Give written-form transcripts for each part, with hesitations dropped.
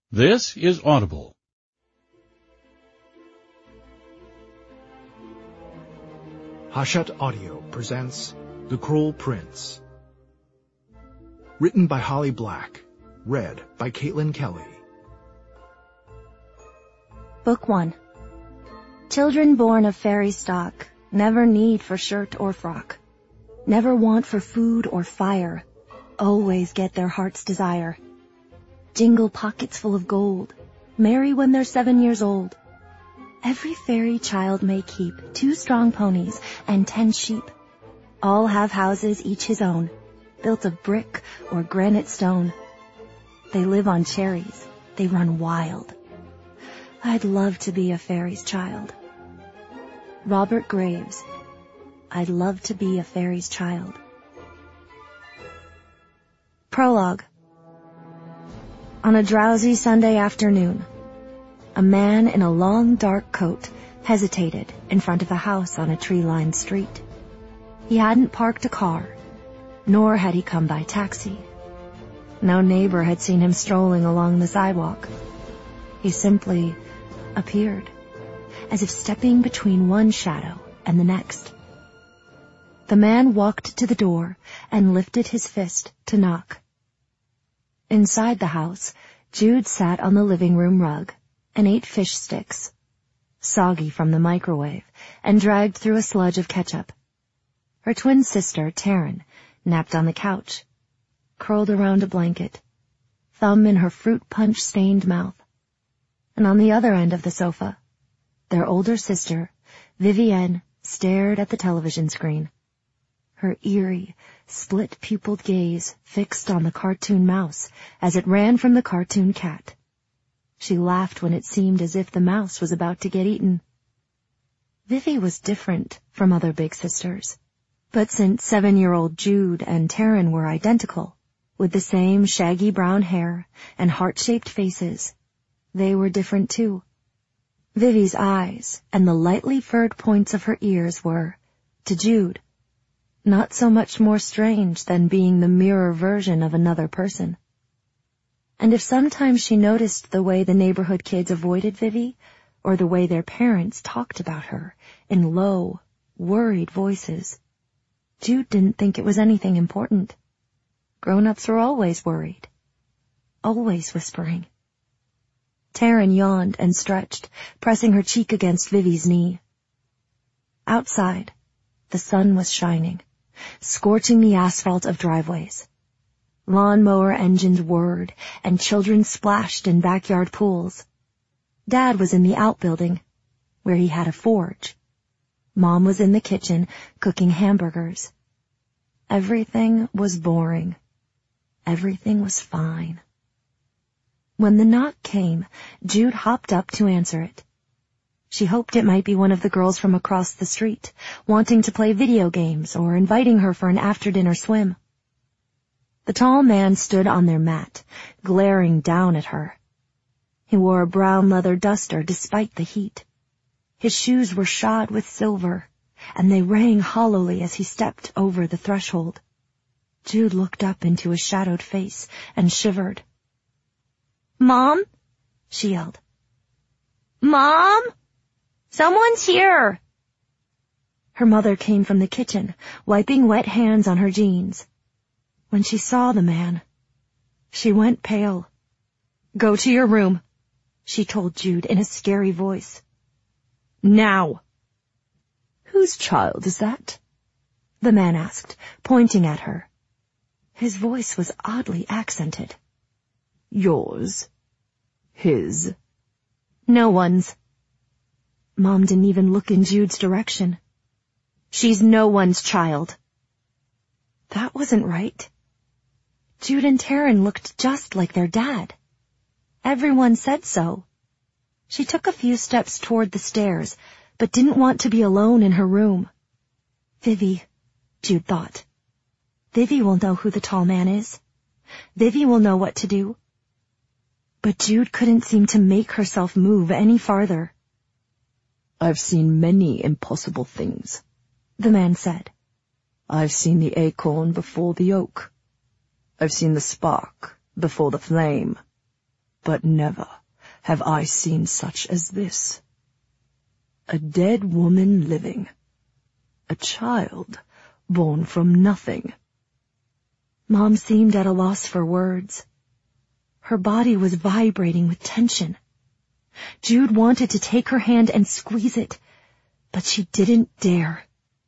This is Audible. Hachette Audio presents The Cruel Prince. Written by Holly Black. Read by Caitlin Kelly. Book 1. Children born of fairy stock never need for shirt or frock, never want for food or fire, always get their heart's desire. Jingle pockets full of gold, marry when they're 7 years old. Every fairy child may keep 2 strong ponies and 10 sheep. All have houses each his own, built of brick or granite stone. They live on cherries, they run wild. I'd love to be a fairy's child. Robert Graves. I'd love to be a fairy's child. Prologue. On a drowsy Sunday afternoon, a man in a long dark coat hesitated in front of a house on a tree-lined street. He hadn't parked a car, nor had he come by taxi. No neighbor had seen him strolling along the sidewalk. He simply appeared, as if stepping between one shadow and the next. The man walked to the door and lifted his fist to knock. Inside the house, Jude sat on the living room rug and ate fish sticks, soggy from the microwave, and dragged through a sludge of ketchup. Her twin sister, Taryn, napped on the couch, curled around a blanket, thumb in her fruit punch-stained mouth. And on the other end of the sofa, their older sister, Vivienne, stared at the television screen, her eerie, split-pupiled gaze fixed on the cartoon mouse as it ran from the cartoon cat. She laughed when it seemed as if the mouse was about to get eaten. Vivi was different from other big sisters, but since 7-year-old Jude and Taryn were identical, with the same shaggy brown hair and heart-shaped faces, they were different too. Vivi's eyes and the lightly furred points of her ears were, to Jude, not so much more strange than being the mirror version of another person. And if sometimes she noticed the way the neighborhood kids avoided Vivi, or the way their parents talked about her in low, worried voices, Jude didn't think it was anything important. Grown-ups were always worried, always whispering. Taryn yawned and stretched, pressing her cheek against Vivi's knee. Outside, the sun was shining, scorching the asphalt of driveways. Lawnmower engines whirred, and children splashed in backyard pools. Dad was in the outbuilding, where he had a forge. Mom was in the kitchen, cooking hamburgers. Everything was boring. Everything was fine. When the knock came, Jude hopped up to answer it. She hoped it might be one of the girls from across the street, wanting to play video games or inviting her for an after-dinner swim. The tall man stood on their mat, glaring down at her. He wore a brown leather duster despite the heat. His shoes were shod with silver, and they rang hollowly as he stepped over the threshold. Jude looked up into his shadowed face and shivered. "Mom?" she yelled. "Mom? Someone's here!" Her mother came from the kitchen, wiping wet hands on her jeans. When she saw the man, she went pale. "Go to your room," she told Jude in a scary voice. "Now!" "Whose child is that?" the man asked, pointing at her. His voice was oddly accented. "Yours. His." "No one's." Mom didn't even look in Jude's direction. "She's no one's child." That wasn't right. Jude and Taryn looked just like their dad. Everyone said so. She took a few steps toward the stairs, but didn't want to be alone in her room. Vivi, Jude thought. Vivi will know who the tall man is. Vivi will know what to do. But Jude couldn't seem to make herself move any farther. "I've seen many impossible things," the man said. "I've seen the acorn before the oak. I've seen the spark before the flame. but never have I seen such as this. A dead woman living, a child born from nothing. Mom seemed at a loss for words. Her body was vibrating with tension. Jude wanted to take her hand and squeeze it, but she didn't dare.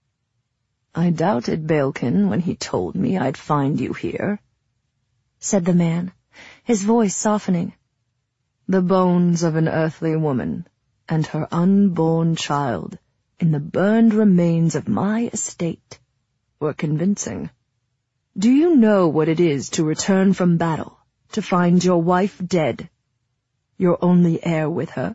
I doubted Baelkin when he told me I'd find you here, said the man, his voice softening. The bones of an earthly woman and her unborn child in the burned remains of my estate were convincing. Do you know what it is to return from battle, to find your wife dead, your only heir with her?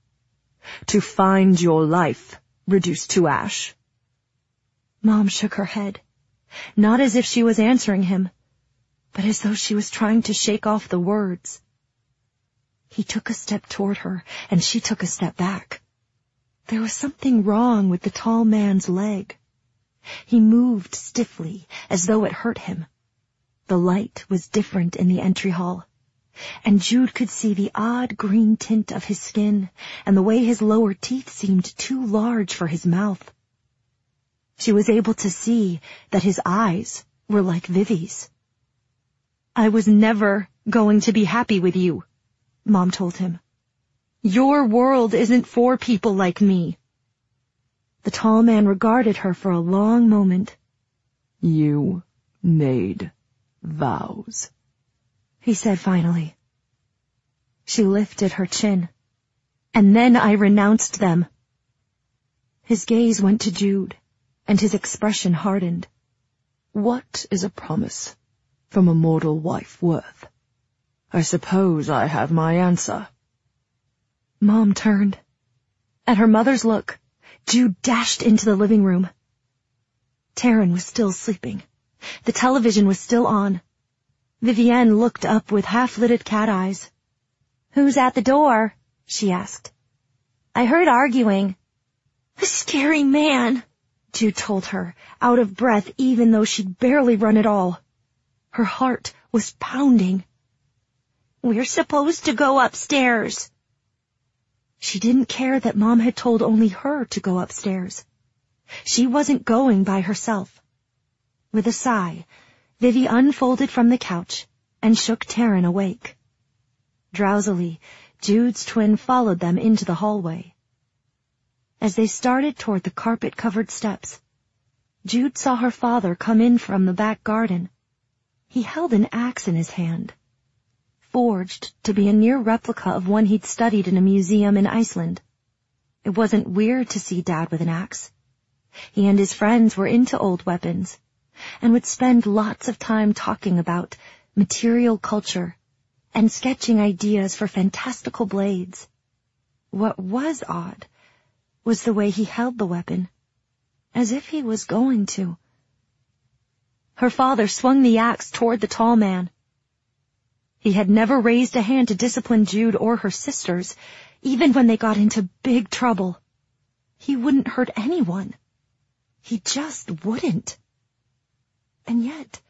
To find your life reduced to ash? Mom shook her head, not as if she was answering him, but as though she was trying to shake off the words. He took a step toward her, and she took a step back. There was something wrong with the tall man's leg. He moved stiffly, as though it hurt him. The light was different in the entry hall, and Jude could see the odd green tint of his skin and the way his lower teeth seemed too large for his mouth. She was able to see that his eyes were like Vivi's. I was never going to be happy with you, Mom told him. Your world isn't for people like me. The tall man regarded her for a long moment. You made vows, he said finally. She lifted her chin. And then I renounced them. His gaze went to Jude, and his expression hardened. What is a promise from a mortal wife worth? I suppose I have my answer. Mom turned. At her mother's look, Jude dashed into the living room. Taryn was still sleeping. The television was still on. Vivienne looked up with half-lidded cat eyes. Who's at the door? She asked. I heard arguing. A scary man, Jude told her, out of breath even though she'd barely run at all. Her heart was pounding. We're supposed to go upstairs. She didn't care that Mom had told only her to go upstairs. She wasn't going by herself. With a sigh, Vivi unfolded from the couch and shook Taryn awake. Drowsily, Jude's twin followed them into the hallway. As they started toward the carpet-covered steps, Jude saw her father come in from the back garden. He held an axe in his hand, forged to be a near replica of one he'd studied in a museum in Iceland. It wasn't weird to see Dad with an axe. He and his friends were into old weapons, and would spend lots of time talking about material culture and sketching ideas for fantastical blades. What was odd was the way he held the weapon, as if he was going to. Her father swung the axe toward the tall man. He had never raised a hand to discipline Jude or her sisters, even when they got into big trouble. He wouldn't hurt anyone. He just wouldn't. And yet,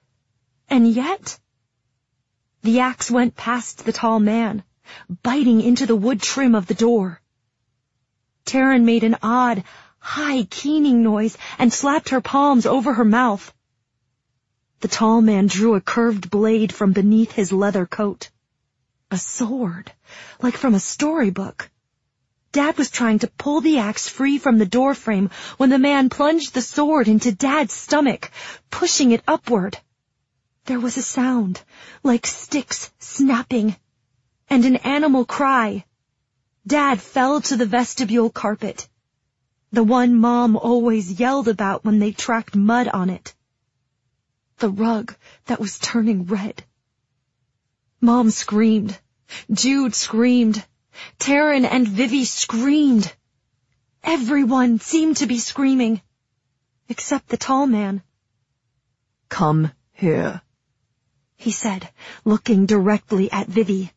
the axe went past the tall man, biting into the wood trim of the door. Taryn made an odd, high, keening noise and slapped her palms over her mouth. The tall man drew a curved blade from beneath his leather coat. A sword, like from a storybook. Dad was trying to pull the axe free from the doorframe when the man plunged the sword into Dad's stomach, pushing it upward. There was a sound, like sticks snapping, and an animal cry. Dad fell to the vestibule carpet, the one Mom always yelled about when they tracked mud on it. The rug that was turning red. Mom screamed. Jude screamed. Taryn and Vivi screamed. Everyone seemed to be screaming, except the tall man. Come here, he said, looking directly at Vivi.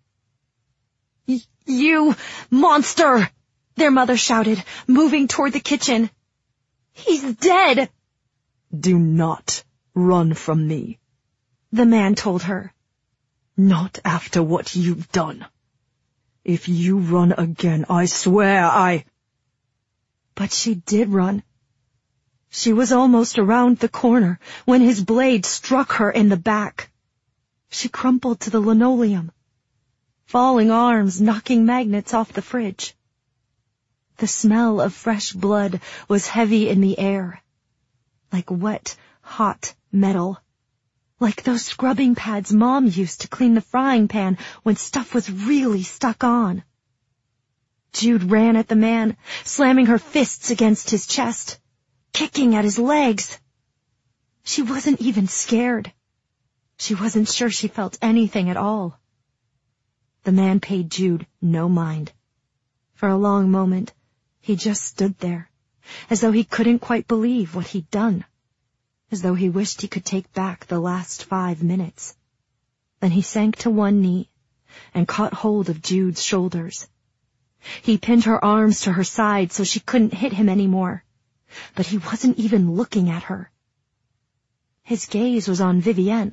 You monster! Their mother shouted, moving toward the kitchen. He's dead! Do not run from me, the man told her. Not after what you've done. If you run again, I swear But she did run. She was almost around the corner when his blade struck her in the back. She crumpled to the linoleum, falling arms knocking magnets off the fridge. The smell of fresh blood was heavy in the air, like wet, hot metal, like those scrubbing pads Mom used to clean the frying pan when stuff was really stuck on. Jude ran at the man, slamming her fists against his chest, kicking at his legs. She wasn't even scared. She wasn't sure she felt anything at all. The man paid Jude no mind. For a long moment, he just stood there, as though he couldn't quite believe what he'd done, as though he wished he could take back the last 5 minutes. Then he sank to one knee and caught hold of Jude's shoulders. He pinned her arms to her side so she couldn't hit him anymore, but he wasn't even looking at her. His gaze was on Vivienne.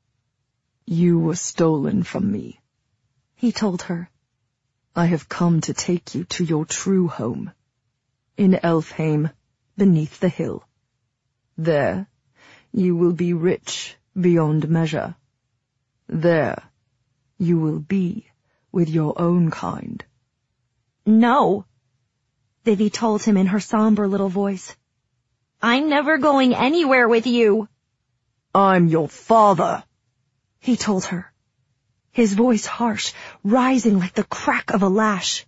"You were stolen from me," he told her. "I have come to take you to your true home, in Elfheim, beneath the hill. There, you will be rich beyond measure. There, you will be with your own kind." "No," Vivi told him in her somber little voice. "I'm never going anywhere with you." "I'm your father," he told her, his voice harsh, rising like the crack of a lash.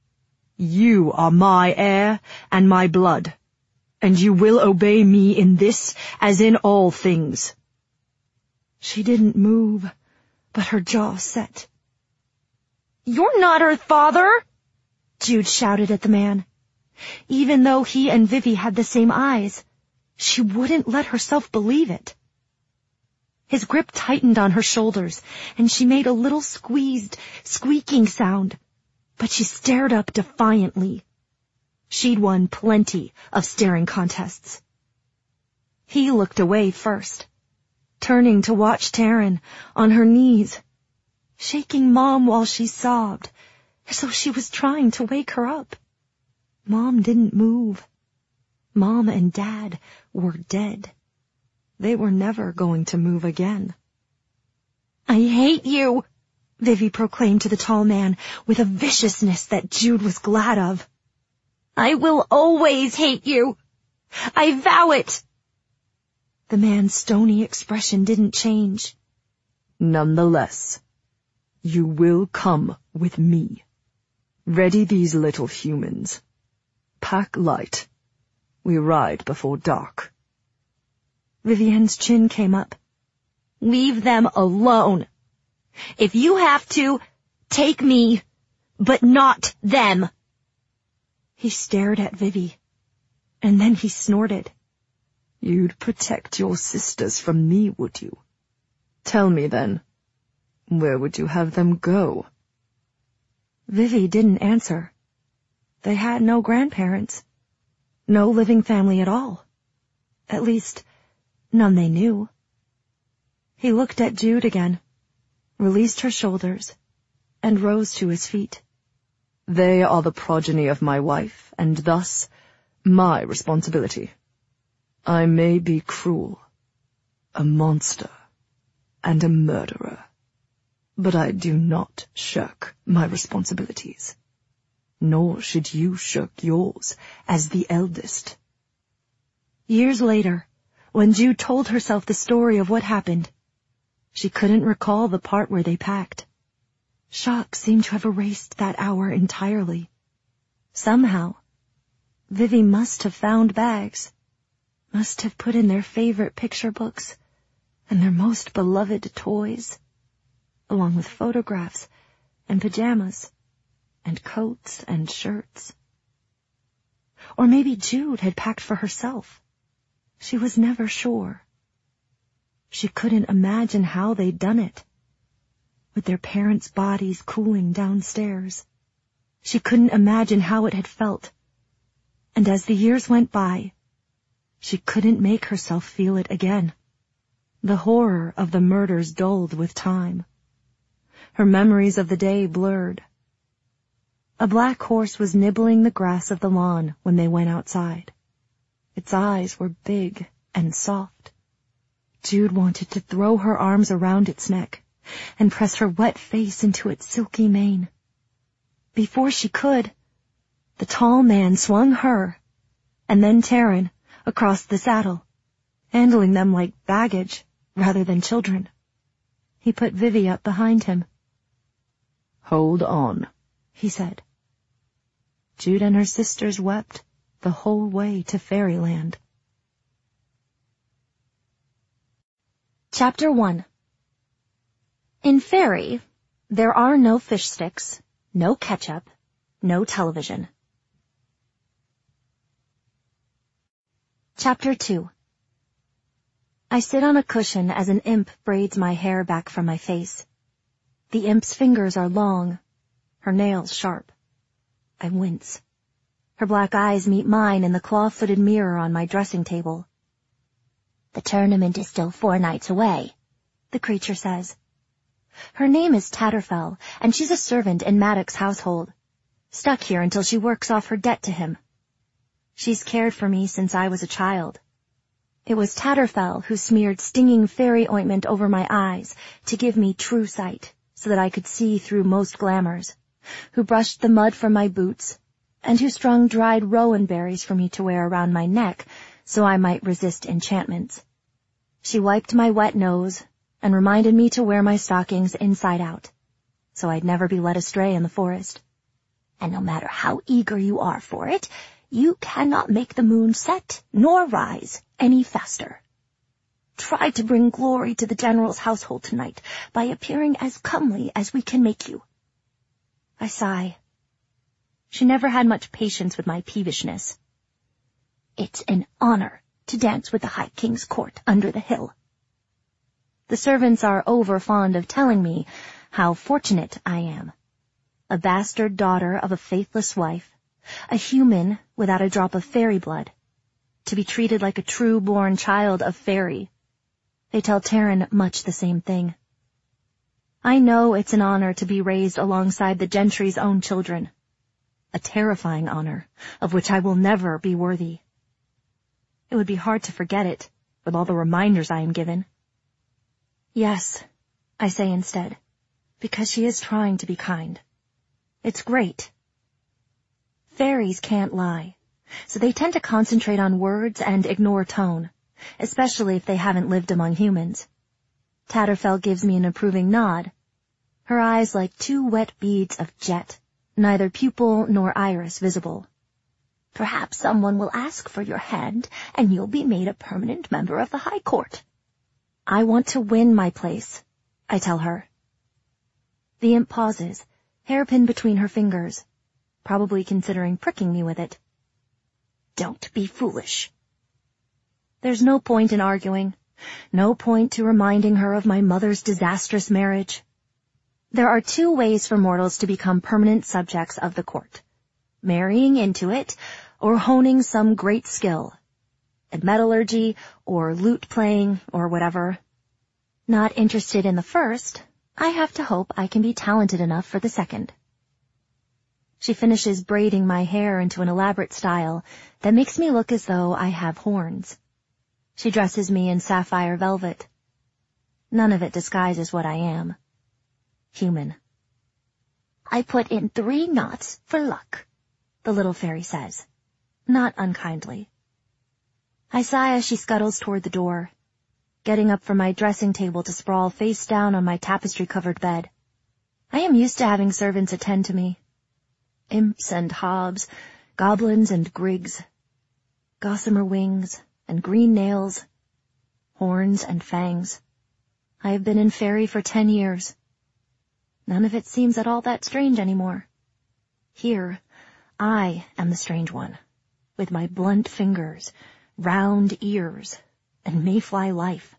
"You are my heir and my blood, and you will obey me in this as in all things." She didn't move, but her jaw set. "You're not her father!" Jude shouted at the man. Even though he and Vivi had the same eyes, she wouldn't let herself believe it. His grip tightened on her shoulders, and she made a little squeezed, squeaking sound, but she stared up defiantly. She'd won plenty of staring contests. He looked away first, turning to watch Taryn on her knees, shaking Mom while she sobbed, as though she was trying to wake her up. Mom didn't move. Mom and Dad were dead. They were never going to move again. "I hate you," Vivi proclaimed to the tall man with a viciousness that Jude was glad of. "I will always hate you. I vow it." The man's stony expression didn't change. "Nonetheless, you will come with me. Ready these little humans. Pack light. We ride before dark." Vivienne's chin came up. "Leave them alone. If you have to, take me, but not them." He stared at Vivi, and then he snorted. "You'd protect your sisters from me, would you? Tell me then, where would you have them go?" Vivi didn't answer. They had no grandparents, no living family at all. At least, none they knew. He looked at Jude again, released her shoulders, and rose to his feet. "They are the progeny of my wife, and thus my responsibility. I may be cruel, a monster, and a murderer, but I do not shirk my responsibilities. Nor should you shirk yours as the eldest." Years later, when Jude told herself the story of what happened, she couldn't recall the part where they packed. Shock seemed to have erased that hour entirely. Somehow, Vivi must have found bags, must have put in their favorite picture books and their most beloved toys, along with photographs and pajamas and coats and shirts. Or maybe Jude had packed for herself. She was never sure. She couldn't imagine how they'd done it, with their parents' bodies cooling downstairs. She couldn't imagine how it had felt. And as the years went by, she couldn't make herself feel it again. The horror of the murders dulled with time. her memories of the day blurred. A black horse was nibbling the grass of the lawn when they went outside. Its eyes were big and soft. Jude wanted to throw her arms around its neck and press her wet face into its silky mane. Before she could, the tall man swung her, and then Taryn, across the saddle, handling them like baggage rather than children. He put Vivi up behind him. "Hold on," he said. Jude and her sisters wept the whole way to Fairyland. Chapter 1. In Fairy, there are no fish sticks, no ketchup, no television. Chapter 2. I sit on a cushion as an imp braids my hair back from my face. The imp's fingers are long, her nails sharp. I wince. Her black eyes meet mine in the claw-footed mirror on my dressing table. "The tournament is still 4 nights away," the creature says. Her name is Tatterfell, and she's a servant in Maddox's household, stuck here until she works off her debt to him. She's cared for me since I was a child. It was Tatterfell who smeared stinging fairy ointment over my eyes to give me true sight, so that I could see through most glamours, who brushed the mud from my boots, and who strung dried rowan berries for me to wear around my neck so I might resist enchantments. She wiped my wet nose and reminded me to wear my stockings inside out, so I'd never be led astray in the forest. And no matter how eager you are for it, you cannot make the moon set nor rise any faster. Try to bring glory to the general's household tonight by appearing as comely as we can make you. I sigh. She never had much patience with my peevishness. It's an honor to dance with the High King's court under the hill. The servants are over fond of telling me how fortunate I am. A bastard daughter of a faithless wife, a human without a drop of fairy blood, to be treated like a true-born child of fairy. They tell Taryn much the same thing. I know it's an honor to be raised alongside the gentry's own children. A terrifying honor, of which I will never be worthy. It would be hard to forget it, with all the reminders I am given. Yes, I say instead, because she is trying to be kind. It's great. Fairies can't lie, so they tend to concentrate on words and ignore tone, especially if they haven't lived among humans. Tatterfell gives me an approving nod, her eyes like 2 wet beads of jet, neither pupil nor iris visible. Perhaps someone will ask for your hand, and you'll be made a permanent member of the High Court. I want to win my place, I tell her. The imp pauses, hairpin between her fingers, probably considering pricking me with it. Don't be foolish. There's no point in arguing, no point to reminding her of my mother's disastrous marriage. There are 2 ways for mortals to become permanent subjects of the court: marrying into it, or honing some great skill, at metallurgy, or lute playing, or whatever. Not interested in the first, I have to hope I can be talented enough for the second. She finishes braiding my hair into an elaborate style that makes me look as though I have horns. She dresses me in sapphire velvet. None of it disguises what I am. Human. I put in 3 knots for luck, the little fairy says, not unkindly. I sigh as she scuttles toward the door, getting up from my dressing table to sprawl face down on my tapestry-covered bed. I am used to having servants attend to me. Imps and hobs, goblins and grigs, gossamer wings and green nails, horns and fangs. I have been in Fairy for 10 years. None of it seems at all that strange anymore. Here, I am the strange one, with my blunt fingers, round ears, and mayfly life.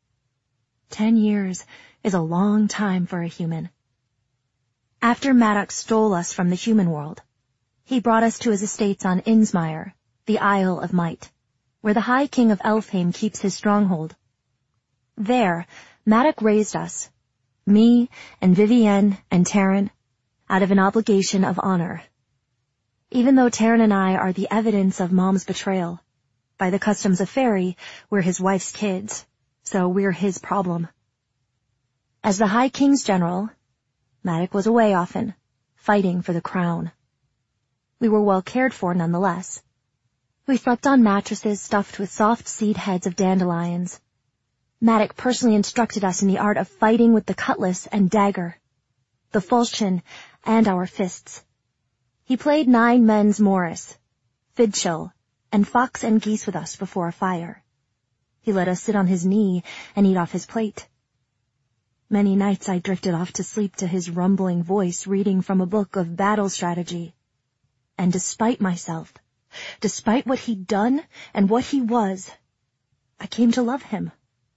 10 years is a long time for a human. After Maddox stole us from the human world, he brought us to his estates on Innsmire, the Isle of Might, where the High King of Elfheim keeps his stronghold. There, Maddox raised us, Me and Vivienne and Taryn, out of an obligation of honor. Even though Taryn and I are the evidence of Mom's betrayal, by the customs of Fairy, we're his wife's kids, so we're his problem. As the High King's general, Maddox was away often, fighting for the crown. We were well cared for nonetheless. We slept on mattresses stuffed with soft seed heads of dandelions. Maddox personally instructed us in the art of fighting with the cutlass and dagger, the falchion, and our fists. He played 9 men's Morris, Fidchill, and fox and geese with us before a fire. He let us sit on his knee and eat off his plate. Many nights I drifted off to sleep to his rumbling voice reading from a book of battle strategy. And despite myself, despite what he'd done and what he was, I came to love him.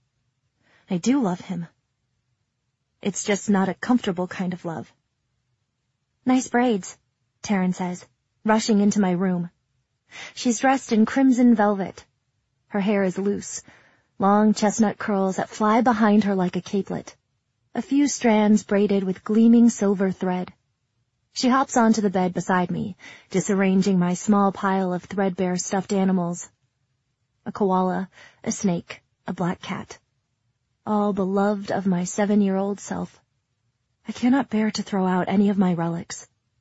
I do love him. It's just not a comfortable kind of love. Nice braids, Taryn says, rushing into my room. She's dressed in crimson velvet. Her hair is loose, long chestnut curls that fly behind her like a capelet, a few strands braided with gleaming silver thread. She hops onto the bed beside me, disarranging my small pile of threadbare stuffed animals. A koala, a snake, a black cat. All beloved of my 7-year-old self. I cannot bear to throw out any of my relics.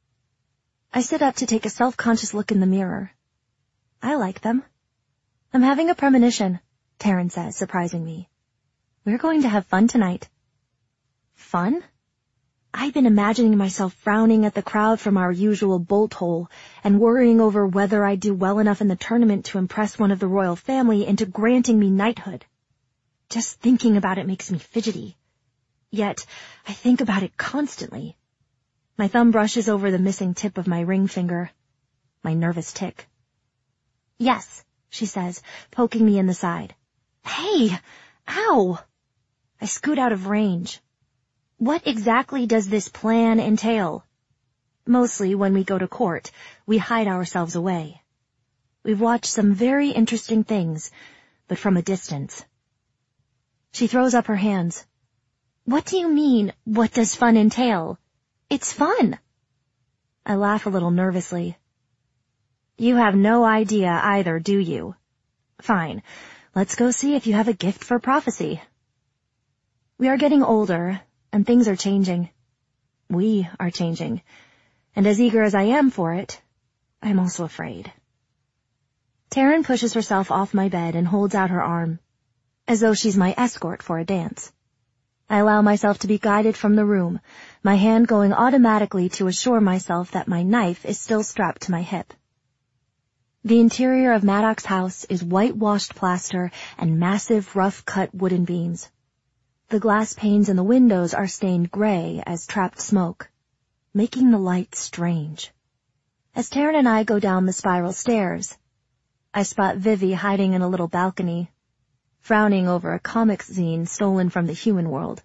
I sit up to take a self-conscious look in the mirror. I like them. I'm having a premonition, Taryn says, surprising me. We're going to have fun tonight. Fun? I've been imagining myself frowning at the crowd from our usual bolt hole and worrying over whether I'd do well enough in the tournament to impress one of the royal family into granting me knighthood. Just thinking about it makes me fidgety. Yet, I think about it constantly. My thumb brushes over the missing tip of my ring finger. My nervous tick. Yes, she says, poking me in the side. Hey! Ow! I scoot out of range. What exactly does this plan entail? Mostly, when we go to court, we hide ourselves away. We've watched some very interesting things, but from a distance. She throws up her hands. What do you mean, what does fun entail? It's fun. I laugh a little nervously. You have no idea either, do you? Fine. Let's go see if you have a gift for prophecy. We are getting older, and things are changing. We are changing. And as eager as I am for it, I'm also afraid. Taryn pushes herself off my bed and holds out her arm, as though she's my escort for a dance. I allow myself to be guided from the room, my hand going automatically to assure myself that my knife is still strapped to my hip. The interior of Maddox's house is whitewashed plaster and massive, rough-cut wooden beams. The glass panes in the windows are stained gray as trapped smoke, making the light strange. As Taryn and I go down the spiral stairs, I spot Vivi hiding in a little balcony, frowning over a comics zine stolen from the human world.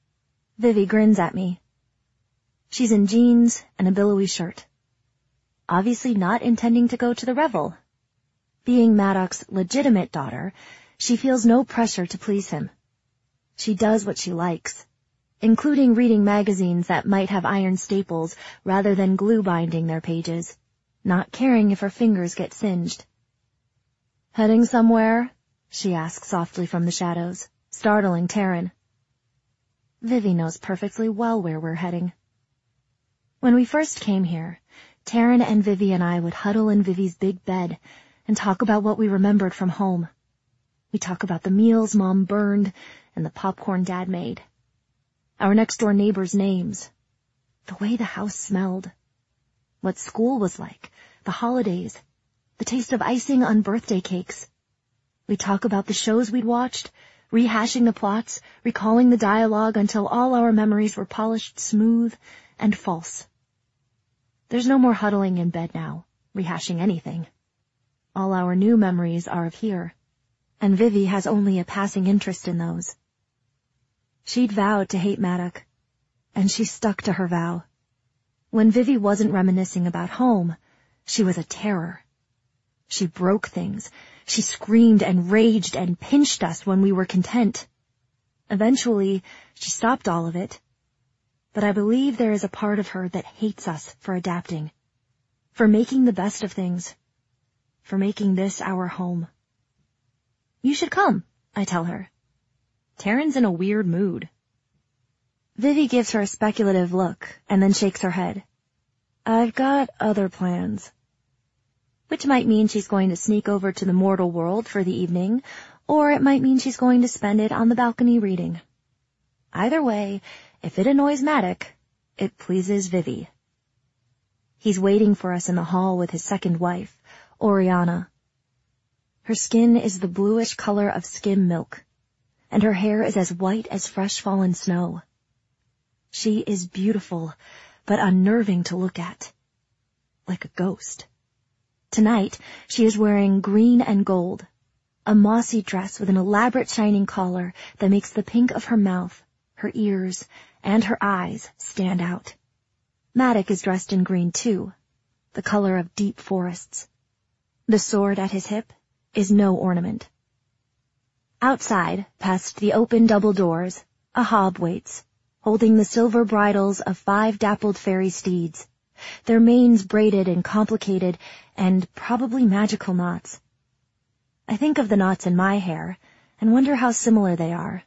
Vivi grins at me. She's in jeans and a billowy shirt, obviously not intending to go to the revel. Being Maddox's legitimate daughter, she feels no pressure to please him. She does what she likes, including reading magazines that might have iron staples rather than glue binding their pages, not caring if her fingers get singed. Heading somewhere? She asks softly from the shadows, startling Taryn. Vivi knows perfectly well where we're heading. When we first came here, Taryn and Vivi and I would huddle in Vivi's big bed and talk about what we remembered from home. We talk about the meals Mom burned and the popcorn Dad made, our next-door neighbors' names, the way the house smelled, what school was like, the holidays, the taste of icing on birthday cakes. We talk about the shows we'd watched, rehashing the plots, recalling the dialogue until all our memories were polished smooth and false. There's no more huddling in bed now, rehashing anything. All our new memories are of here, and Vivi has only a passing interest in those. She'd vowed to hate Maddox, and she stuck to her vow. When Vivi wasn't reminiscing about home, she was a terror. She broke things. She screamed and raged and pinched us when we were content. Eventually, she stopped all of it but I believe there is a part of her that hates us for adapting, for making the best of things, for making this our home. You should come, I tell her. Taryn's in a weird mood. Vivi gives her a speculative look and then shakes her head. I've got other plans. Which might mean she's going to sneak over to the mortal world for the evening, or it might mean she's going to spend it on the balcony reading. Either way, if it annoys Maddox, it pleases Vivi. He's waiting for us in the hall with his second wife, Oriana. Her skin is the bluish color of skim milk, and her hair is as white as fresh fallen snow. She is beautiful, but unnerving to look at, like a ghost. Tonight, she is wearing green and gold, a mossy dress with an elaborate shining collar that makes the pink of her mouth, her ears, and her eyes stand out. Maddox is dressed in green too, the color of deep forests. The sword at his hip is no ornament. Outside, past the open double doors, a hob waits, holding the silver bridles of 5 dappled fairy steeds, their manes braided in complicated and probably magical knots. I think of the knots in my hair and wonder how similar they are.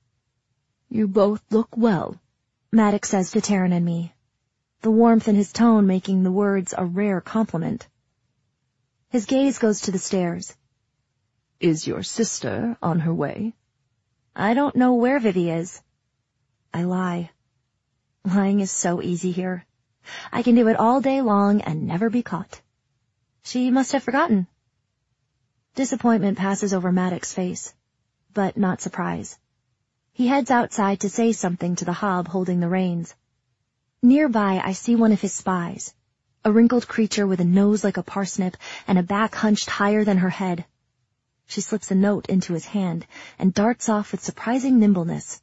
You both look well, Maddox says to Taryn and me, the warmth in his tone making the words a rare compliment. His gaze goes to the stairs. Is your sister on her way? I don't know where Vivi is. I lie. Lying is so easy here. I can do it all day long and never be caught. She must have forgotten. Disappointment passes over Maddox's face, but not surprise. He heads outside to say something to the hob holding the reins. Nearby, I see one of his spies, a wrinkled creature with a nose like a parsnip and a back hunched higher than her head. She slips a note into his hand and darts off with surprising nimbleness.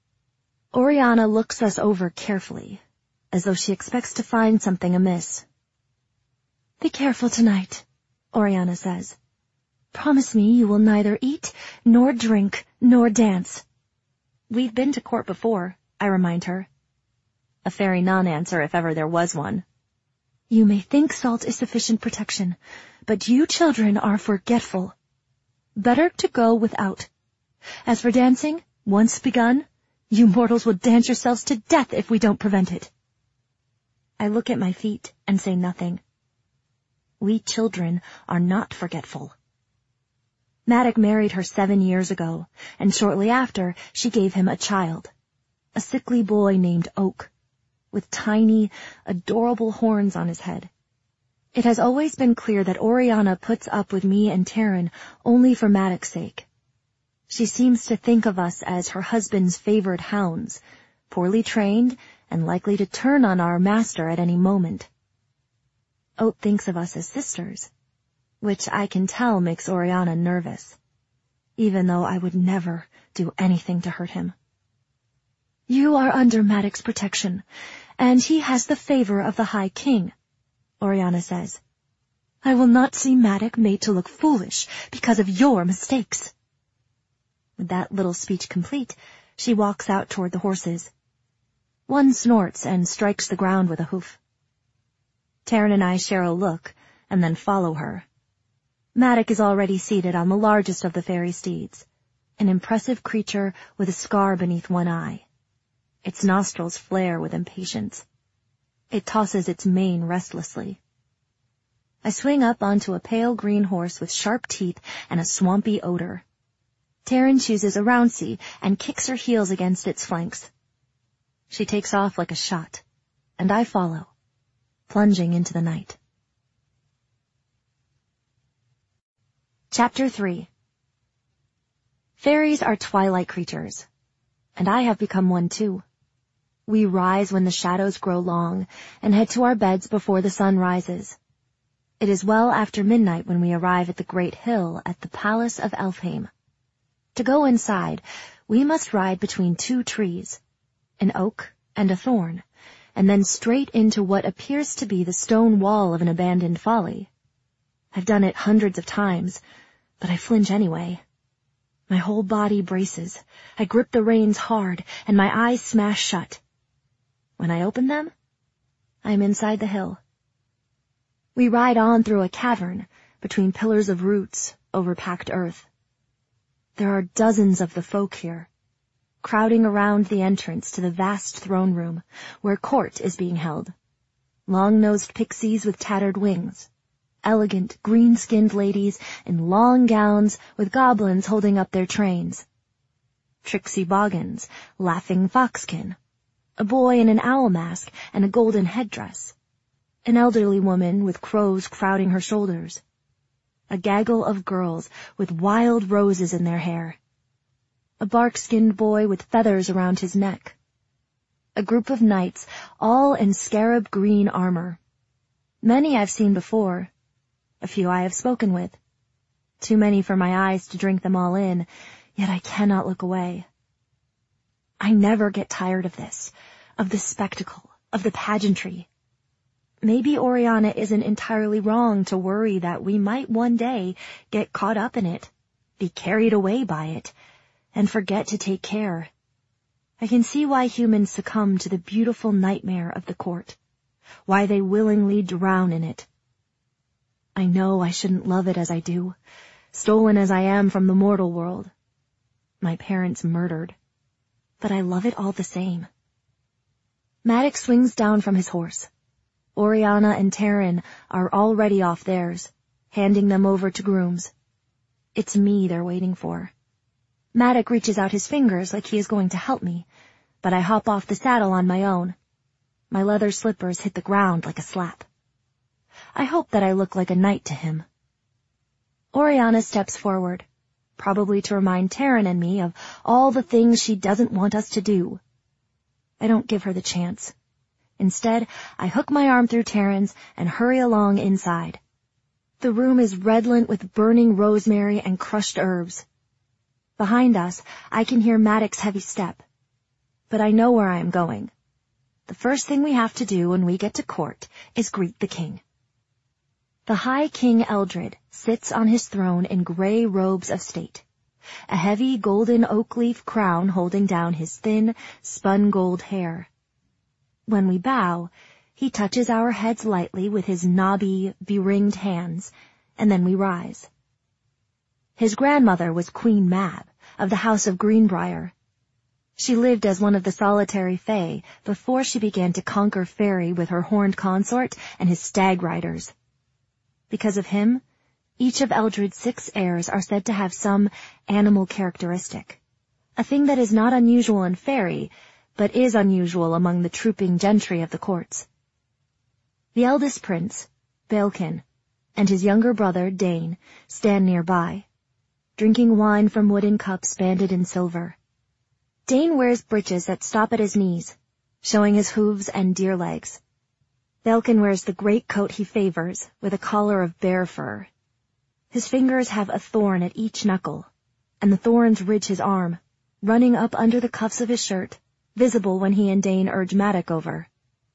Oriana looks us over carefully, as though she expects to find something amiss. Be careful tonight, Oriana says. Promise me you will neither eat, nor drink, nor dance. We've been to court before, I remind her. A fairy non-answer if ever there was one. You may think salt is sufficient protection, but you children are forgetful. Better to go without. As for dancing, once begun, you mortals will dance yourselves to death if we don't prevent it. I look at my feet and say nothing. We children are not forgetful. Maddox married her 7 years ago, and shortly after, she gave him a child, a sickly boy named Oak, with tiny, adorable horns on his head. It has always been clear that Oriana puts up with me and Taryn only for Maddox's sake. She seems to think of us as her husband's favored hounds, poorly trained and likely to turn on our master at any moment. Oak thinks of us as sisters, which I can tell makes Oriana nervous, even though I would never do anything to hurt him. You are under Maddox's protection, and he has the favor of the High King, Oriana says. I will not see Maddox made to look foolish because of your mistakes. With that little speech complete, she walks out toward the horses. One snorts and strikes the ground with a hoof. Taryn and I share a look, and then follow her. Maddox is already seated on the largest of the fairy steeds, an impressive creature with a scar beneath one eye. Its nostrils flare with impatience. It tosses its mane restlessly. I swing up onto a pale green horse with sharp teeth and a swampy odor. Taryn chooses a Rouncy and kicks her heels against its flanks. She takes off like a shot, and I follow, plunging into the night. Chapter 3. Fairies are twilight creatures, and I have become one too. We rise when the shadows grow long and head to our beds before the sun rises. It is well after midnight when we arrive at the great hill at the Palace of Elfheim. To go inside, we must ride between 2 trees, an oak and a thorn, and then straight into what appears to be the stone wall of an abandoned folly. I've done it hundreds of times, but I flinch anyway. My whole body braces. I grip the reins hard, and my eyes smash shut. When I open them, I am inside the hill. We ride on through a cavern between pillars of roots over packed earth. There are dozens of the folk here, crowding around the entrance to the vast throne room where court is being held. Long-nosed pixies with tattered wings, elegant green-skinned ladies in long gowns with goblins holding up their trains, tricksy boggins, laughing foxkin, a boy in an owl mask and a golden headdress, an elderly woman with crows crowding her shoulders, a gaggle of girls with wild roses in their hair, a bark-skinned boy with feathers around his neck, a group of knights all in scarab green armor. Many I've seen before, a few I have spoken with. Too many for my eyes to drink them all in, yet I cannot look away. I never get tired of this, of the spectacle, of the pageantry. Maybe Oriana isn't entirely wrong to worry that we might one day get caught up in it, be carried away by it, and forget to take care. I can see why humans succumb to the beautiful nightmare of the court, why they willingly drown in it. I know I shouldn't love it as I do, stolen as I am from the mortal world. My parents murdered, but I love it all the same. Maddox swings down from his horse. Oriana and Taryn are already off theirs, handing them over to grooms. It's me they're waiting for. Maddox reaches out his fingers like he is going to help me, but I hop off the saddle on my own. My leather slippers hit the ground like a slap. I hope that I look like a knight to him. Oriana steps forward, probably to remind Taryn and me of all the things she doesn't want us to do. I don't give her the chance. Instead, I hook my arm through Taryn's and hurry along inside. The room is redolent with burning rosemary and crushed herbs. Behind us, I can hear Maddox's heavy step. But I know where I am going. The first thing we have to do when we get to court is greet the king. The High King Eldred sits on his throne in gray robes of state, a heavy golden oak leaf crown holding down his thin, spun gold hair. When we bow, he touches our heads lightly with his knobby, beringed hands, and then we rise. His grandmother was Queen Mab, of the House of Greenbrier. She lived as one of the solitary fae before she began to conquer Fairy with her horned consort and his stag riders. Because of him, each of Eldred's 6 heirs are said to have some animal characteristic, a thing that is not unusual in Fairy, but is unusual among the trooping gentry of the courts. The eldest prince, Baelkin, and his younger brother, Dane, stand nearby, drinking wine from wooden cups banded in silver. Dane wears breeches that stop at his knees, showing his hooves and deer legs. Baelkin wears the great coat he favors, with a collar of bear fur. His fingers have a thorn at each knuckle, and the thorns ridge his arm, running up under the cuffs of his shirt, visible when he and Dane urge Maddox over.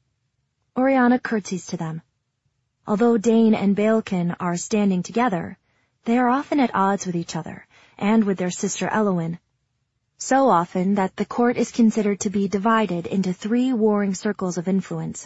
Oriana curtsies to them. Although Dane and Baelkin are standing together, they are often at odds with each other, and with their sister Elowyn. So often that the court is considered to be divided into 3 warring circles of influence.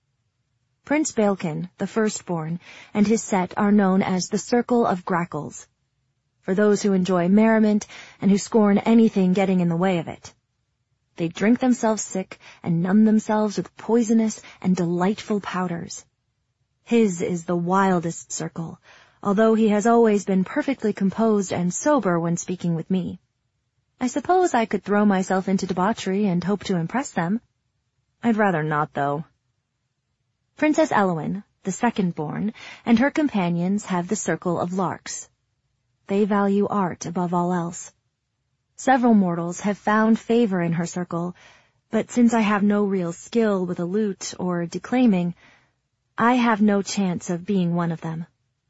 Prince Baelkin, the firstborn, and his set are known as the Circle of Grackles, for those who enjoy merriment and who scorn anything getting in the way of it. They drink themselves sick and numb themselves with poisonous and delightful powders. His is the wildest circle, although he has always been perfectly composed and sober when speaking with me. I suppose I could throw myself into debauchery and hope to impress them. I'd rather not, though. Princess Elowyn, the second-born, and her companions have the Circle of Larks. They value art above all else. Several mortals have found favor in her circle, but since I have no real skill with a lute or declaiming, I have no chance of being one of them.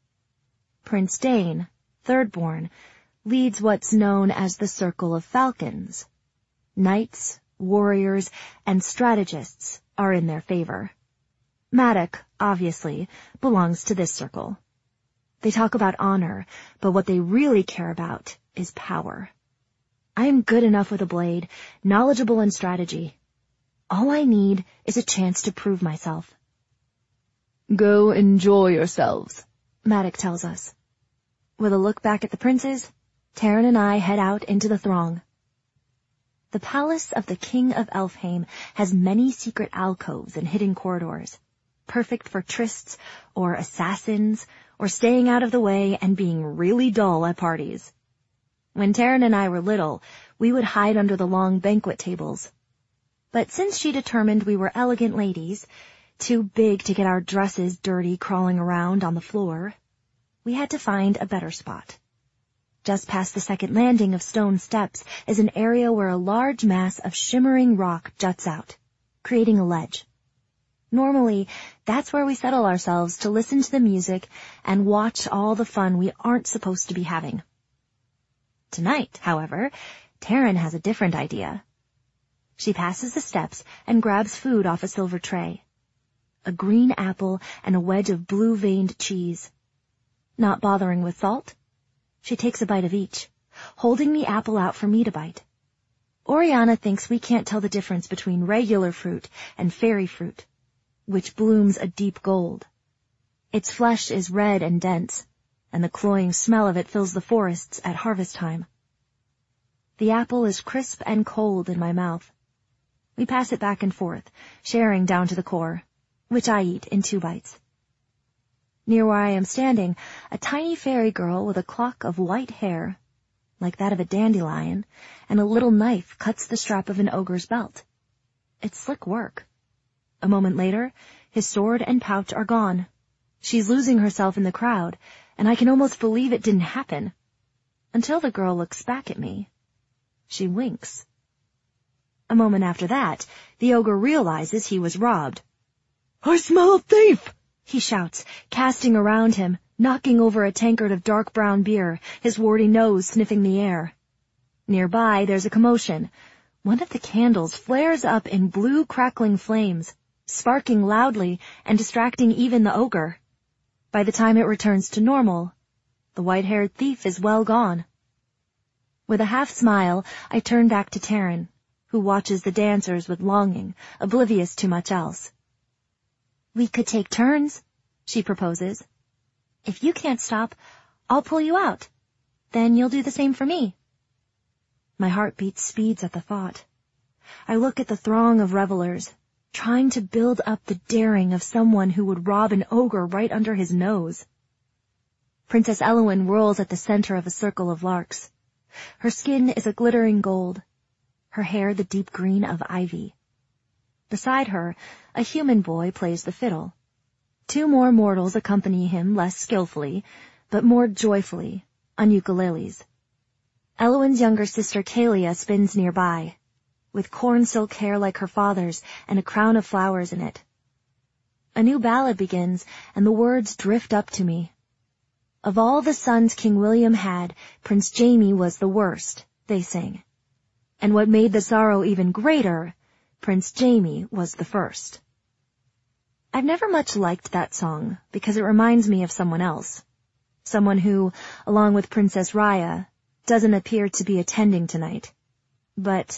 Prince Dane, third-born, leads what's known as the Circle of Falcons. Knights, warriors, and strategists are in their favor. Maddox, obviously, belongs to this circle. They talk about honor, but what they really care about is power. I am good enough with a blade, knowledgeable in strategy. All I need is a chance to prove myself. Go enjoy yourselves, Madoc tells us. With a look back at the princes, Taryn and I head out into the throng. The palace of the King of Elfheim has many secret alcoves and hidden corridors, perfect for trysts or assassins or staying out of the way and being really dull at parties. When Taryn and I were little, we would hide under the long banquet tables. But since she determined we were elegant ladies, too big to get our dresses dirty crawling around on the floor, we had to find a better spot. Just past the second landing of stone steps is an area where a large mass of shimmering rock juts out, creating a ledge. Normally, that's where we settle ourselves to listen to the music and watch all the fun we aren't supposed to be having. Tonight, however, Taryn has a different idea. She passes the steps and grabs food off a silver tray. A green apple and a wedge of blue-veined cheese. Not bothering with salt, she takes a bite of each, holding the apple out for me to bite. Oriana thinks we can't tell the difference between regular fruit and fairy fruit, which blooms a deep gold. Its flesh is red and dense, and the cloying smell of it fills the forests at harvest time. The apple is crisp and cold in my mouth. We pass it back and forth, sharing down to the core, which I eat in 2 bites. Near where I am standing, a tiny fairy girl with a clock of white hair, like that of a dandelion, and a little knife cuts the strap of an ogre's belt. It's slick work. A moment later, his sword and pouch are gone. She's losing herself in the crowd, and I can almost believe it didn't happen. Until the girl looks back at me. She winks. A moment after that, the ogre realizes he was robbed. I smell a thief! He shouts, casting around him, knocking over a tankard of dark brown beer, his warty nose sniffing the air. Nearby, there's a commotion. One of the candles flares up in blue crackling flames, sparking loudly and distracting even the ogre. By the time it returns to normal, the white-haired thief is well gone. With a half smile, I turn back to Taryn, who watches the dancers with longing, oblivious to much else. We could take turns, she proposes. If you can't stop, I'll pull you out. Then you'll do the same for me. My heartbeat speeds at the thought. I look at the throng of revelers, trying to build up the daring of someone who would rob an ogre right under his nose. Princess Elowyn whirls at the center of a circle of larks. Her skin is a glittering gold, her hair the deep green of ivy. Beside her, a human boy plays the fiddle. 2 more mortals accompany him less skillfully, but more joyfully, on ukuleles. Elowyn's younger sister Kalia spins nearby, with corn silk hair like her father's and a crown of flowers in it. A new ballad begins, and the words drift up to me. Of all the sons King William had, Prince Jaime was the worst, they sing. And what made the sorrow even greater, Prince Jaime was the first. I've never much liked that song because it reminds me of someone else. Someone who, along with Princess Raya, doesn't appear to be attending tonight. But,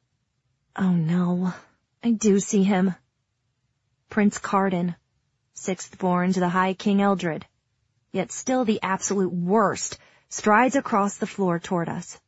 oh no, I do see him. Prince Carden, 6th born to the High King Eldred, yet still the absolute worst, strides across the floor toward us.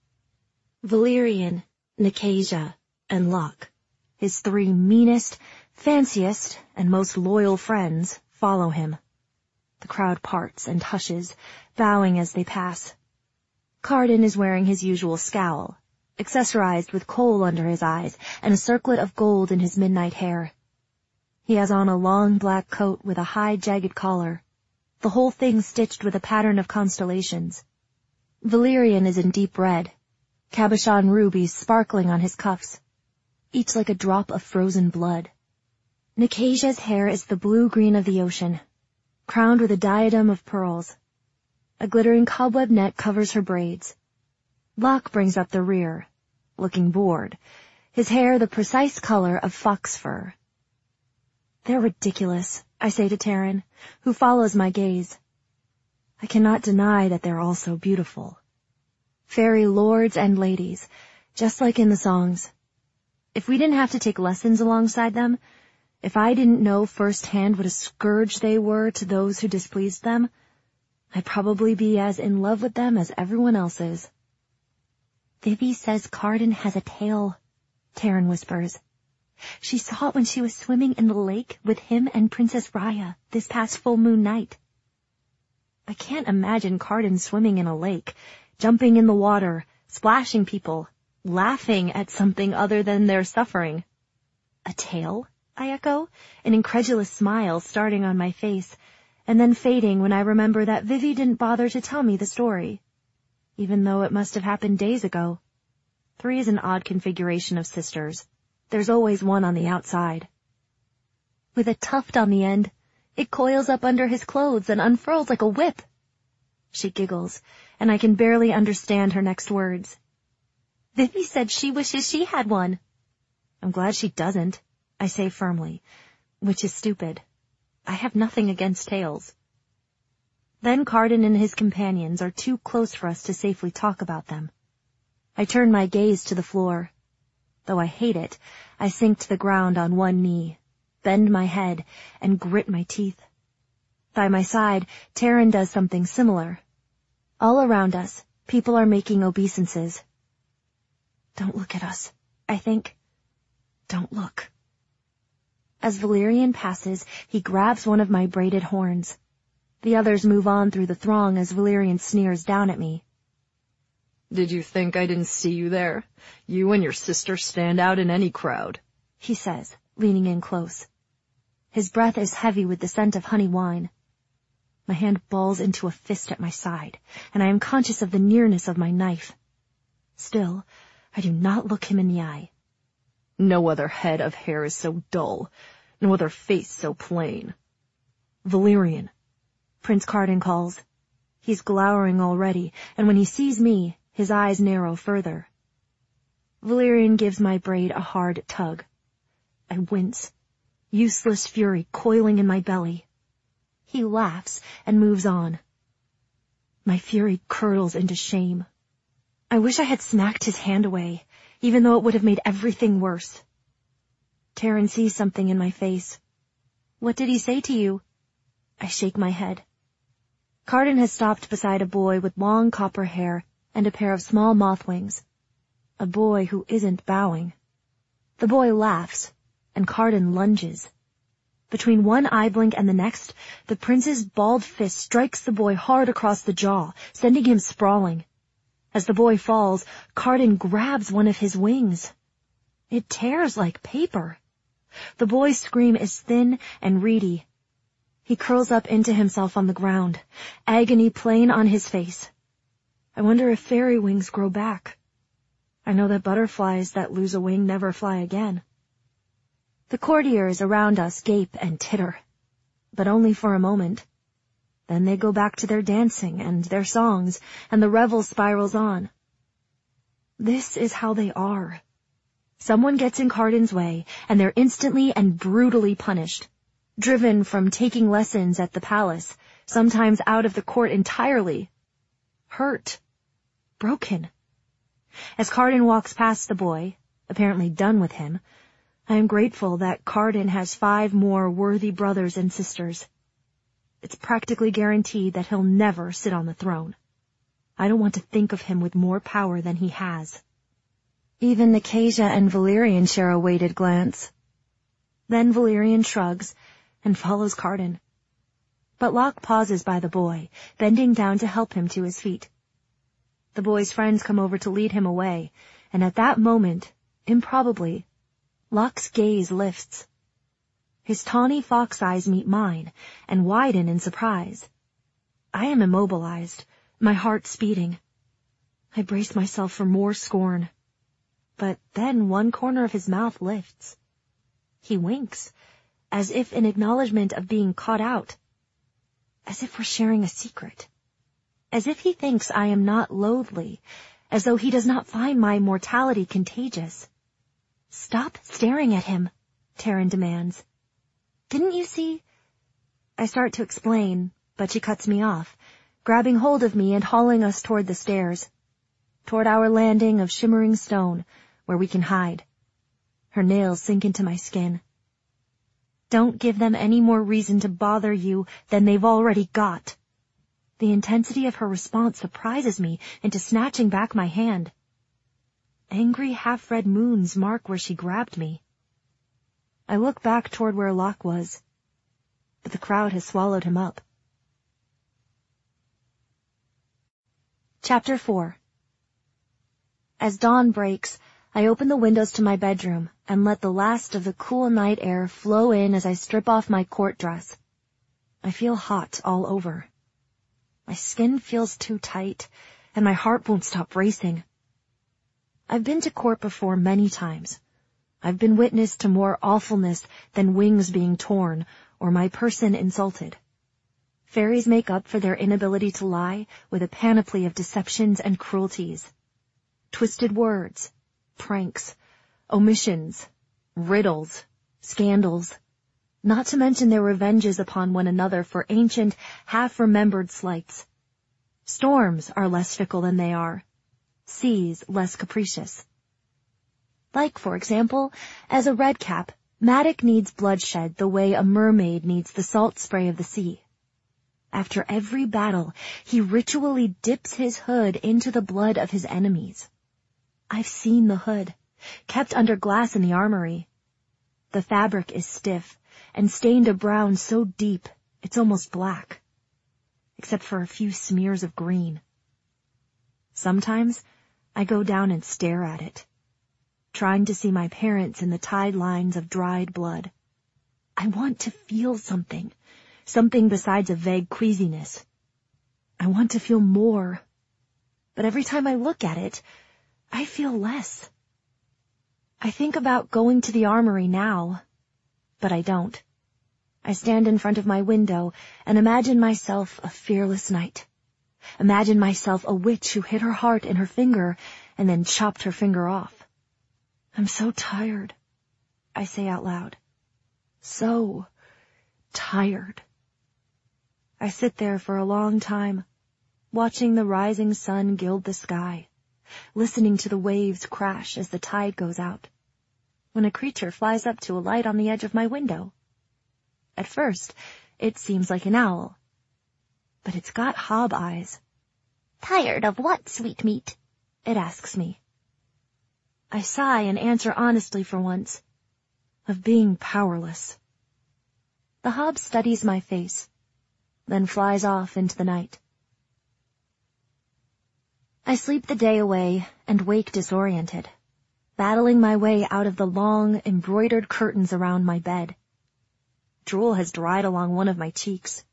Valerian, Nicasia, and Locke, his 3 meanest, fanciest, and most loyal friends, follow him. The crowd parts and hushes, bowing as they pass. Carden is wearing his usual scowl, accessorized with kohl under his eyes and a circlet of gold in his midnight hair. He has on a long black coat with a high jagged collar, the whole thing stitched with a pattern of constellations. Valerian is in deep red, cabochon rubies sparkling on his cuffs, each like a drop of frozen blood. Nicasia's hair is the blue-green of the ocean, crowned with a diadem of pearls. A glittering cobweb net covers her braids. Locke brings up the rear, looking bored, his hair the precise color of fox fur. They're ridiculous, I say to Taryn, who follows my gaze. I cannot deny that they're all so beautiful. Fairy lords and ladies, just like in the songs. If we didn't have to take lessons alongside them, if I didn't know firsthand what a scourge they were to those who displeased them, I'd probably be as in love with them as everyone else is. Vivi says Carden has a tail, Taryn whispers. She saw it when she was swimming in the lake with him and Princess Raya this past full moon night. I can't imagine Carden swimming in a lake, jumping in the water, splashing people, laughing at something other than their suffering. A tail? I echo, an incredulous smile starting on my face, and then fading when I remember that Vivi didn't bother to tell me the story, even though it must have happened days ago. 3 is an odd configuration of sisters. There's always one on the outside. With a tuft on the end, it coils up under his clothes and unfurls like a whip. She giggles, and I can barely understand her next words. Vivi said she wishes she had one. I'm glad she doesn't, I say firmly, which is stupid. I have nothing against tails. Then Carden and his companions are too close for us to safely talk about them. I turn my gaze to the floor. Though I hate it, I sink to the ground on one knee, bend my head, and grit my teeth. By my side, Taryn does something similar. All around us, people are making obeisances. Don't look at us, I think. Don't look. As Valerian passes, he grabs one of my braided horns. The others move on through the throng as Valerian sneers down at me. Did you think I didn't see you there? You and your sister stand out in any crowd, he says, leaning in close. His breath is heavy with the scent of honey wine. My hand balls into a fist at my side, and I am conscious of the nearness of my knife. Still, I do not look him in the eye. No other head of hair is so dull, no other face so plain. Valerian, Prince Carden calls. He's glowering already, and when he sees me, his eyes narrow further. Valerian gives my braid a hard tug. I wince, useless fury coiling in my belly. He laughs and moves on. My fury curdles into shame. I wish I had smacked his hand away, even though it would have made everything worse. Taryn sees something in my face. What did he say to you? I shake my head. Carden has stopped beside a boy with long copper hair and a pair of small moth wings. A boy who isn't bowing. The boy laughs, and Carden lunges. Between one eye blink and the next, the prince's balled fist strikes the boy hard across the jaw, sending him sprawling. As the boy falls, Carden grabs one of his wings. It tears like paper. The boy's scream is thin and reedy. He curls up into himself on the ground, agony plain on his face. I wonder if fairy wings grow back. I know that butterflies that lose a wing never fly again. The courtiers around us gape and titter, but only for a moment. Then they go back to their dancing and their songs, and the revel spirals on. This is how they are. Someone gets in Carden's way, and they're instantly and brutally punished. Driven from taking lessons at the palace, sometimes out of the court entirely. Hurt. Broken. As Carden walks past the boy, apparently done with him, I am grateful that Carden has 5 more worthy brothers and sisters. It's practically guaranteed that he'll never sit on the throne. I don't want to think of him with more power than he has. Even Nicasia and Valerian share a weighted glance. Then Valerian shrugs and follows Carden. But Locke pauses by the boy, bending down to help him to his feet. The boy's friends come over to lead him away, and at that moment, improbably, Locke's gaze lifts. His tawny fox eyes meet mine and widen in surprise. I am immobilized, my heart speeding. I brace myself for more scorn. But then one corner of his mouth lifts. He winks, as if in acknowledgement of being caught out. As if we're sharing a secret. As if he thinks I am not loathly, as though he does not find my mortality contagious. Stop staring at him, Taryn demands. Didn't you see? I start to explain, but she cuts me off, grabbing hold of me and hauling us toward the stairs, toward our landing of shimmering stone, where we can hide. Her nails sink into my skin. Don't give them any more reason to bother you than they've already got. The intensity of her response surprises me into snatching back my hand. Angry half-red moons mark where she grabbed me. I look back toward where Locke was, but the crowd has swallowed him up. Chapter 4. As dawn breaks, I open the windows to my bedroom and let the last of the cool night air flow in as I strip off my court dress. I feel hot all over. My skin feels too tight, and my heart won't stop racing. I've been to court before many times. I've been witness to more awfulness than wings being torn or my person insulted. Fairies make up for their inability to lie with a panoply of deceptions and cruelties. Twisted words, pranks, omissions, riddles, scandals, not to mention their revenges upon one another for ancient, half-remembered slights. Storms are less fickle than they are, seas less capricious. Like, for example, as a redcap, Maddock needs bloodshed the way a mermaid needs the salt spray of the sea. After every battle, he ritually dips his hood into the blood of his enemies. I've seen the hood, kept under glass in the armory. The fabric is stiff and stained a brown so deep it's almost black, except for a few smears of green. Sometimes I go down and stare at it, trying to see my parents in the tide lines of dried blood. I want to feel something besides a vague queasiness. I want to feel more, but every time I look at it, I feel less. I think about going to the armory now, but I don't. I stand in front of my window and imagine myself a fearless knight. Imagine myself a witch who hid her heart in her finger and then chopped her finger off. I'm so tired, I say out loud. So tired. I sit there for a long time, watching the rising sun gild the sky, listening to the waves crash as the tide goes out, when a creature flies up to alight on the edge of my window. At first, it seems like an owl, but it's got hob eyes. "Tired of what, sweetmeat?" it asks me. I sigh and answer honestly for once, of being powerless. The hob studies my face, then flies off into the night. I sleep the day away and wake disoriented, battling my way out of the long, embroidered curtains around my bed. Drool has dried along one of my cheeks.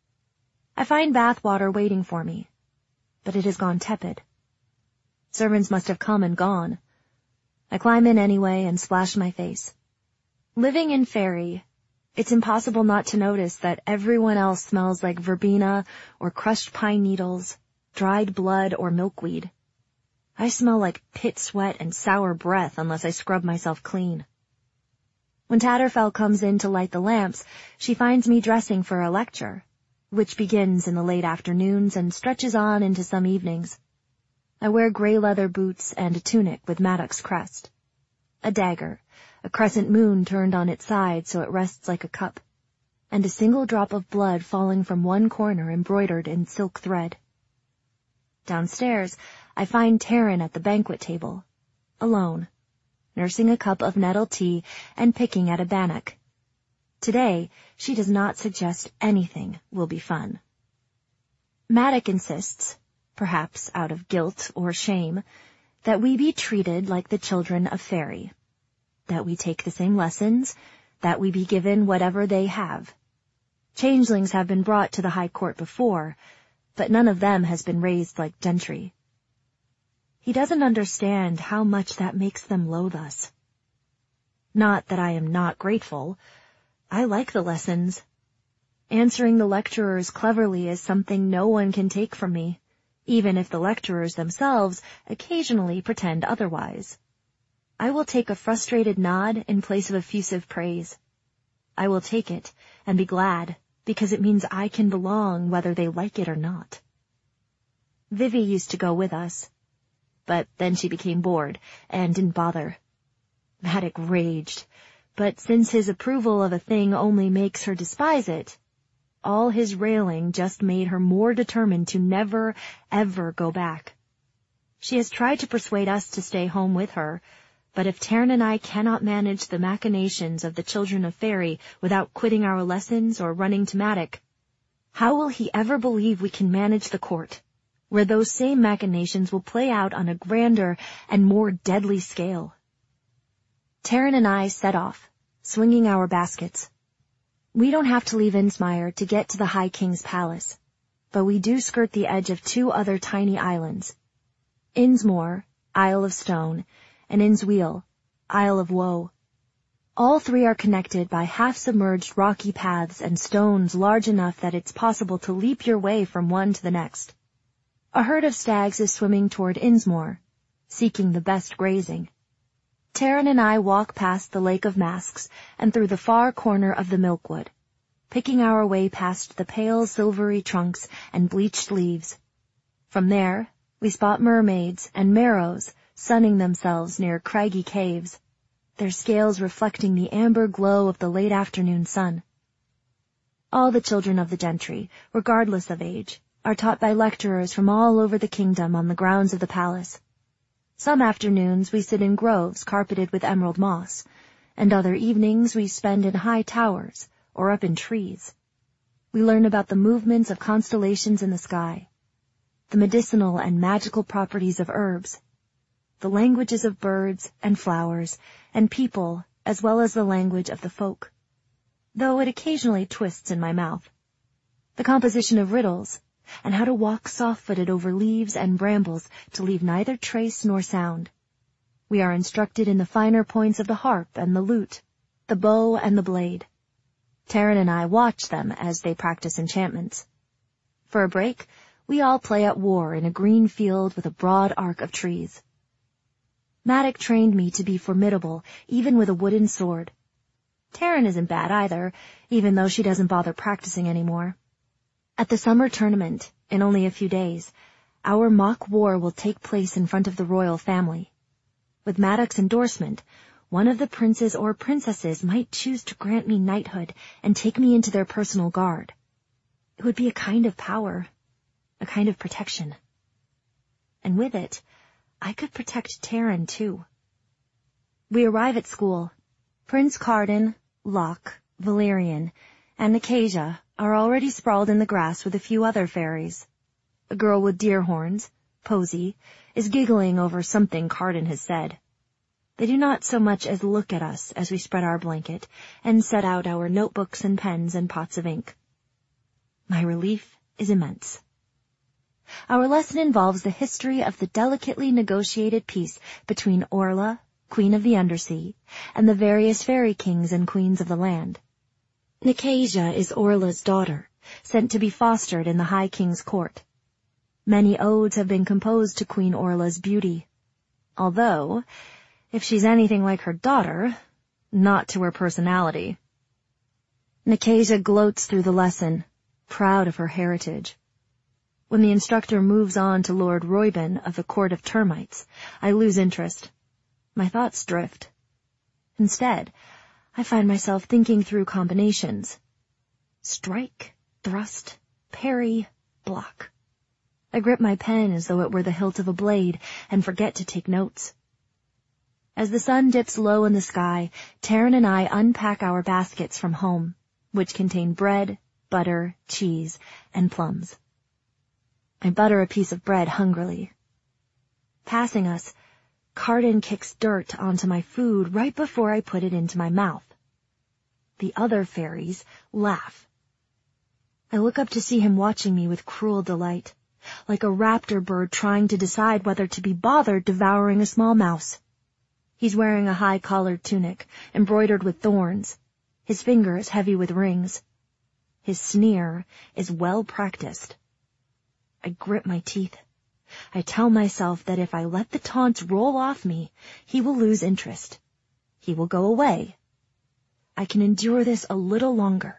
I find bath water waiting for me, but it has gone tepid. Servants must have come and gone. I climb in anyway and splash my face. Living in Fairy, it's impossible not to notice that everyone else smells like verbena or crushed pine needles, dried blood or milkweed. I smell like pit sweat and sour breath unless I scrub myself clean. When Tatterfell comes in to light the lamps, she finds me dressing for a lecture, which begins in the late afternoons and stretches on into some evenings. I wear gray leather boots and a tunic with Maddock's crest, a dagger, a crescent moon turned on its side so it rests like a cup, and a single drop of blood falling from one corner embroidered in silk thread. Downstairs, I find Taryn at the banquet table, alone, nursing a cup of nettle tea and picking at a bannock. Today, she does not suggest anything will be fun. Maddock insists, perhaps out of guilt or shame, that we be treated like the children of Fairy, that we take the same lessons, that we be given whatever they have. Changelings have been brought to the High Court before, but none of them has been raised like gentry. He doesn't understand how much that makes them loathe us. Not that I am not grateful. I like the lessons. Answering the lecturers cleverly is something no one can take from me, even if the lecturers themselves occasionally pretend otherwise. I will take a frustrated nod in place of effusive praise. I will take it and be glad, because it means I can belong whether they like it or not. Vivi used to go with us, but then she became bored and didn't bother. Matic raged, but since his approval of a thing only makes her despise it, all his railing just made her more determined to never, ever go back. She has tried to persuade us to stay home with her, but if Taryn and I cannot manage the machinations of the children of Fairy without quitting our lessons or running to Matic, how will he ever believe we can manage the court, where those same machinations will play out on a grander and more deadly scale? Taryn and I set off, swinging our baskets. We don't have to leave Innsmire to get to the High King's palace, but we do skirt the edge of 2 other tiny islands, Innsmore, Isle of Stone, and Innsweel, Isle of Woe. All 3 are connected by half-submerged rocky paths and stones large enough that it's possible to leap your way from one to the next. A herd of stags is swimming toward Innsmore, seeking the best grazing. Taryn and I walk past the Lake of Masks and through the far corner of the Milkwood, picking our way past the pale silvery trunks and bleached leaves. From there, we spot mermaids and marrows sunning themselves near craggy caves, their scales reflecting the amber glow of the late afternoon sun. All the children of the gentry, regardless of age, are taught by lecturers from all over the kingdom on the grounds of the palace. Some afternoons we sit in groves carpeted with emerald moss, and other evenings we spend in high towers or up in trees. We learn about the movements of constellations in the sky, the medicinal and magical properties of herbs, the languages of birds and flowers and people, as well as the language of the folk, though it occasionally twists in my mouth, the composition of riddles, and how to walk soft-footed over leaves and brambles to leave neither trace nor sound. We are instructed in the finer points of the harp and the lute, the bow and the blade. Taryn and I watch them as they practice enchantments. For a break, we all play at war in a green field with a broad arc of trees. Matic trained me to be formidable, even with a wooden sword. Taryn isn't bad either, even though she doesn't bother practicing anymore. At the summer tournament, in only a few days, our mock war will take place in front of the royal family. With Matic's endorsement, one of the princes or princesses might choose to grant me knighthood and take me into their personal guard. It would be a kind of power, a kind of protection. And with it, I could protect Taryn too. We arrive at school. Prince Carden, Locke, Valerian, and Nicasia are already sprawled in the grass with a few other fairies. A girl with deer horns, Posy, is giggling over something Carden has said. They do not so much as look at us as we spread our blanket and set out our notebooks and pens and pots of ink. My relief is immense. Our lesson involves the history of the delicately negotiated peace between Orla, Queen of the Undersea, and the various fairy kings and queens of the land. Nicasia is Orla's daughter, sent to be fostered in the High King's court. Many odes have been composed to Queen Orla's beauty, although, if she's anything like her daughter, not to her personality. Nicasia gloats through the lesson, proud of her heritage. When the instructor moves on to Lord Royben of the Court of Termites, I lose interest. My thoughts drift. Instead, I find myself thinking through combinations. Strike, thrust, parry, block. I grip my pen as though it were the hilt of a blade and forget to take notes. As the sun dips low in the sky, Taryn and I unpack our baskets from home, which contain bread, butter, cheese, and plums. I butter a piece of bread hungrily. Passing us, Carden kicks dirt onto my food right before I put it into my mouth. The other fairies laugh. I look up to see him watching me with cruel delight, like a raptor bird trying to decide whether to be bothered devouring a small mouse. He's wearing a high-collared tunic, embroidered with thorns, his fingers heavy with rings. His sneer is well practiced. I grip my teeth. I tell myself that if I let the taunts roll off me, he will lose interest. He will go away. I can endure this a little longer.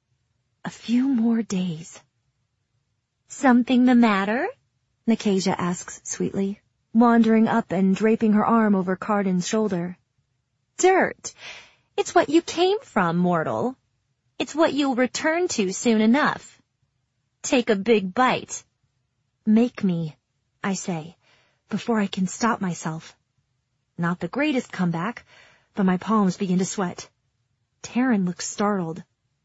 A few more days. "Something the matter?" Nicasia asks sweetly, wandering up and draping her arm over Carden's shoulder. Dirt. It's what you came from, mortal. It's what you'll return to soon enough. Take a big bite. Make me, I say, before I can stop myself. Not the greatest comeback, but my palms begin to sweat. Taryn looks startled.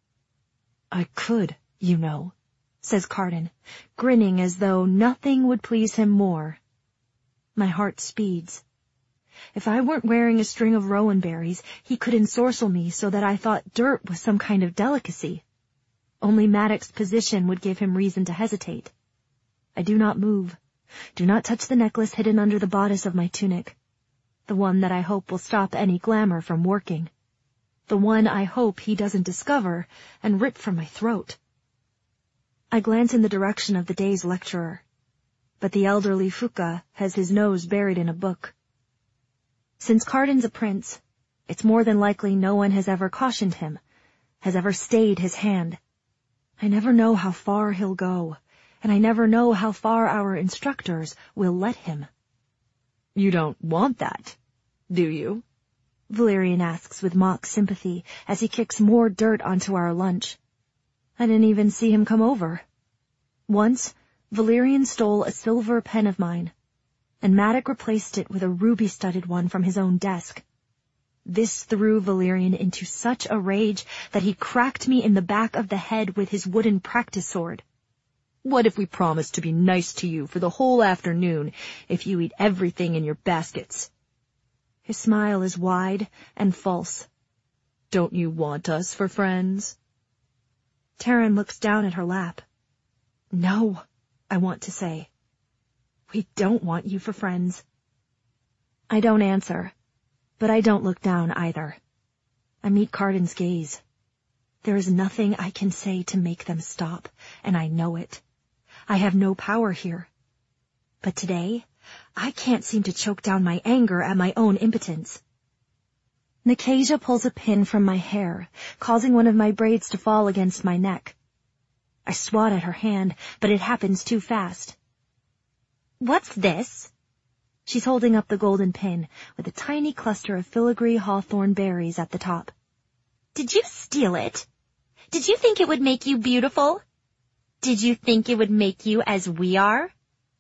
I could, you know, says Carden, grinning as though nothing would please him more. My heart speeds. If I weren't wearing a string of rowan berries, he could ensorcel me so that I thought dirt was some kind of delicacy. Only Maddox's position would give him reason to hesitate. I do not move. Do not touch the necklace hidden under the bodice of my tunic. The one that I hope will stop any glamour from working. The one I hope he doesn't discover and rip from my throat. I glance in the direction of the day's lecturer, but the elderly Fuka has his nose buried in a book. Since Carden's a prince, it's more than likely no one has ever cautioned him, has ever stayed his hand. I never know how far he'll go, and I never know how far our instructors will let him. You don't want that, do you? Valerian asks with mock sympathy as he kicks more dirt onto our lunch. I didn't even see him come over. Once, Valerian stole a silver pen of mine, and Maddox replaced it with a ruby-studded one from his own desk. This threw Valerian into such a rage that he cracked me in the back of the head with his wooden practice sword. What if we promise to be nice to you for the whole afternoon if you eat everything in your baskets? His smile is wide and false. Don't you want us for friends? Taryn looks down at her lap. No, I want to say. We don't want you for friends. I don't answer, but I don't look down either. I meet Carden's gaze. There is nothing I can say to make them stop, and I know it. I have no power here. But today, I can't seem to choke down my anger at my own impotence. Nikasia pulls a pin from my hair, causing one of my braids to fall against my neck. I swat at her hand, but it happens too fast. What's this? She's holding up the golden pin with a tiny cluster of filigree hawthorn berries at the top. Did you steal it? Did you think it would make you beautiful? Did you think it would make you as we are?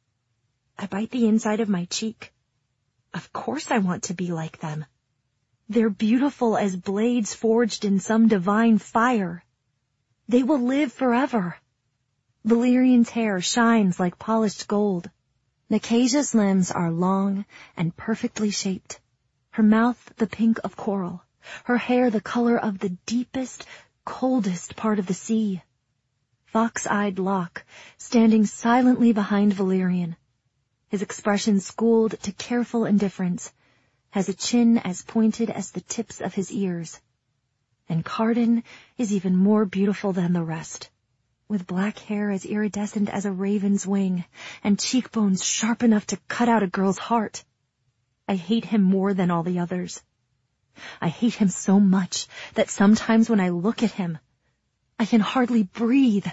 I bite the inside of my cheek. Of course I want to be like them. They're beautiful as blades forged in some divine fire. They will live forever. Valerian's hair shines like polished gold. Nikasia's limbs are long and perfectly shaped. Her mouth the pink of coral. Her hair the color of the deepest, coldest part of the sea. Fox-eyed Locke, standing silently behind Valerian. His expression schooled to careful indifference, has a chin as pointed as the tips of his ears. And Carden is even more beautiful than the rest, with black hair as iridescent as a raven's wing, and cheekbones sharp enough to cut out a girl's heart. I hate him more than all the others. I hate him so much that sometimes when I look at him, I can hardly breathe.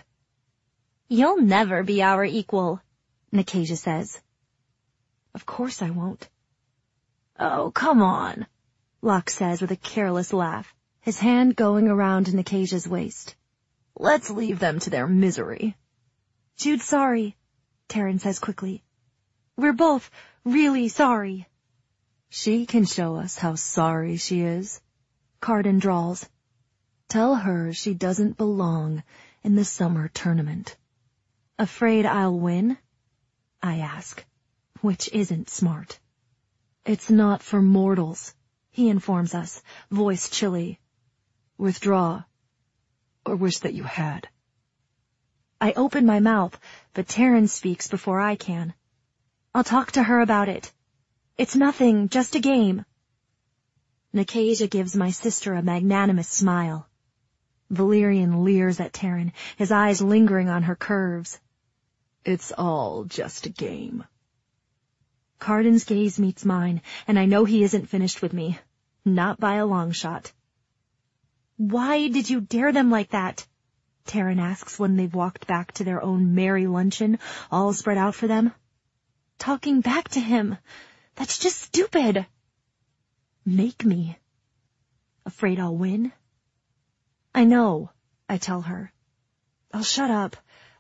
You'll never be our equal, Nikasia says. Of course I won't. Oh, come on, Locke says with a careless laugh, his hand going around Nikasia's waist. Let's leave them to their misery. Jude's sorry, Taryn says quickly. We're both really sorry. She can show us how sorry she is, Carden drawls. Tell her she doesn't belong in the summer tournament. Afraid I'll win? I ask, which isn't smart. It's not for mortals, he informs us, voice chilly. Withdraw, or wish that you had. I open my mouth, but Taryn speaks before I can. I'll talk to her about it. It's nothing, just a game. Nikasia gives my sister a magnanimous smile. Valerian leers at Taryn, his eyes lingering on her curves. It's all just a game. Carden's gaze meets mine, and I know he isn't finished with me. Not by a long shot. Why did you dare them like that? Taryn asks when they've walked back to their own merry luncheon, all spread out for them. Talking back to him. That's just stupid. Make me, Afraid I'll win? I know, I tell her. I'll shut up.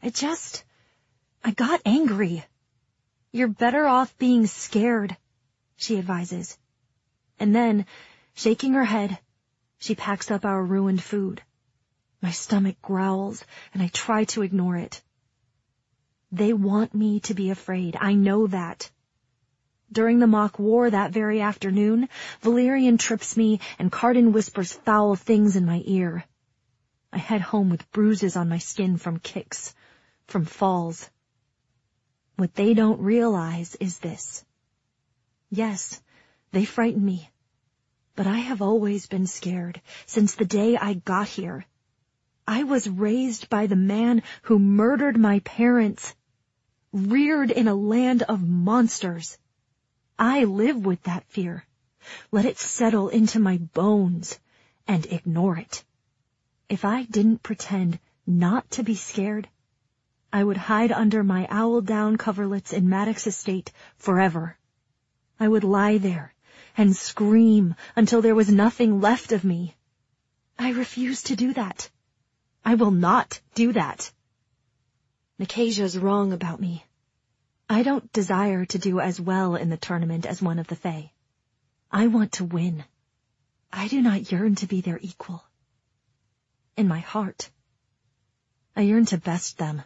I got angry. You're better off being scared, she advises. And then, shaking her head, she packs up our ruined food. My stomach growls, and I try to ignore it. They want me to be afraid. I know that. During the mock war that very afternoon, Valerian trips me and Cardin whispers foul things in my ear. I head home with bruises on my skin from kicks, from falls. What they don't realize is this. Yes, they frighten me, but I have always been scared since the day I got here. I was raised by the man who murdered my parents, reared in a land of monsters. I live with that fear. Let it settle into my bones and ignore it. If I didn't pretend not to be scared, I would hide under my owl down coverlets in Maddox Estate forever. I would lie there and scream until there was nothing left of me. I refuse to do that. I will not do that. Nicasia's wrong about me. I don't desire to do as well in the tournament as one of the Fae. I want to win. I do not yearn to be their equal. In my heart, I yearn to best them.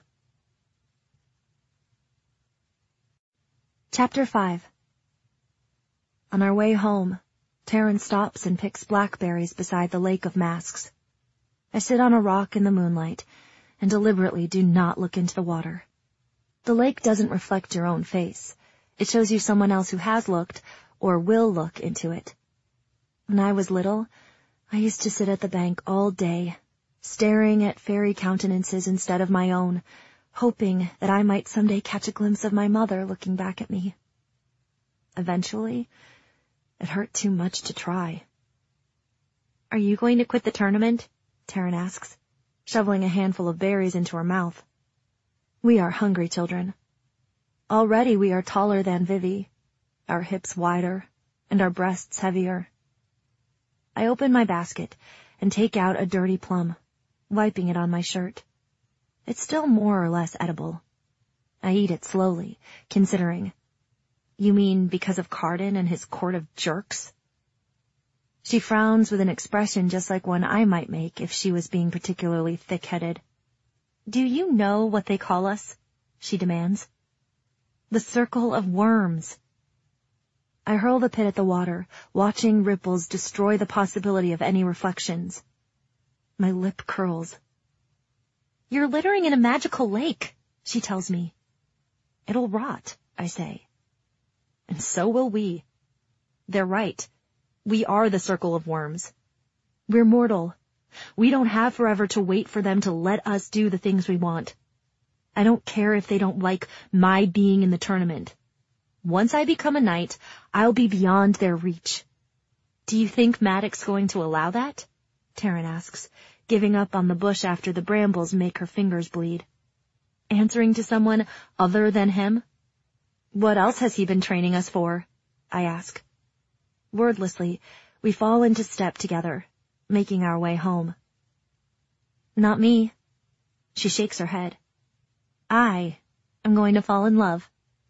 Chapter 5. On our way home, Taryn stops and picks blackberries beside the lake of masks. I sit on a rock in the moonlight and deliberately do not look into the water. The lake doesn't reflect your own face. It shows you someone else who has looked or will look into it. When I was little, I used to sit at the bank all day, staring at fairy countenances instead of my own, hoping that I might someday catch a glimpse of my mother looking back at me. Eventually, it hurt too much to try. Are you going to quit the tournament? Taryn asks, shoveling a handful of berries into her mouth. We are hungry children. Already we are taller than Vivi, our hips wider, and our breasts heavier. I open my basket and take out a dirty plum, wiping it on my shirt. It's still more or less edible. I eat it slowly, considering. You mean because of Cardin and his court of jerks? She frowns with an expression just like one I might make if she was being particularly thick-headed. Do you know what they call us? She demands. The circle of worms. I hurl the pit at the water, watching ripples destroy the possibility of any reflections. My lip curls. You're littering in a magical lake, she tells me. It'll rot, I say. And so will we. They're right. We are the circle of worms. We're mortal. We don't have forever to wait for them to let us do the things we want. I don't care if they don't like my being in the tournament. Once I become a knight, I'll be beyond their reach. Do you think Maddox's going to allow that? Taryn asks, giving up on the bush after the brambles make her fingers bleed. Answering to someone other than him? What else has he been training us for? I ask. Wordlessly, we fall into step together, making our way home. Not me. She shakes her head. I am going to fall in love.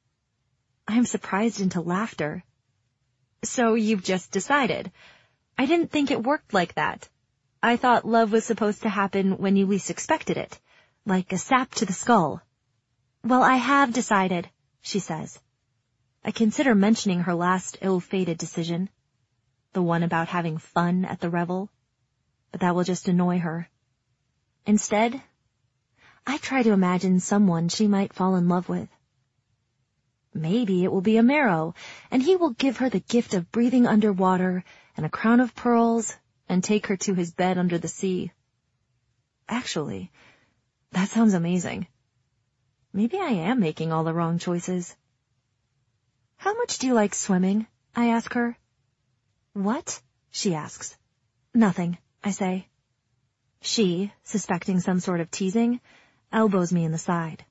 I am surprised into laughter. So you've just decided. I didn't think it worked like that. I thought love was supposed to happen when you least expected it, like a sap to the skull. Well, I have decided, she says. I consider mentioning her last ill-fated decision, the one about having fun at the revel, but that will just annoy her. Instead, I try to imagine someone she might fall in love with. Maybe it will be a Marrow, and he will give her the gift of breathing underwater and a crown of pearls and take her to his bed under the sea. Actually, that sounds amazing. Maybe I am making all the wrong choices. How much do you like swimming? I ask her. What? She asks. Nothing, I say. She, suspecting some sort of teasing, elbows me in the side.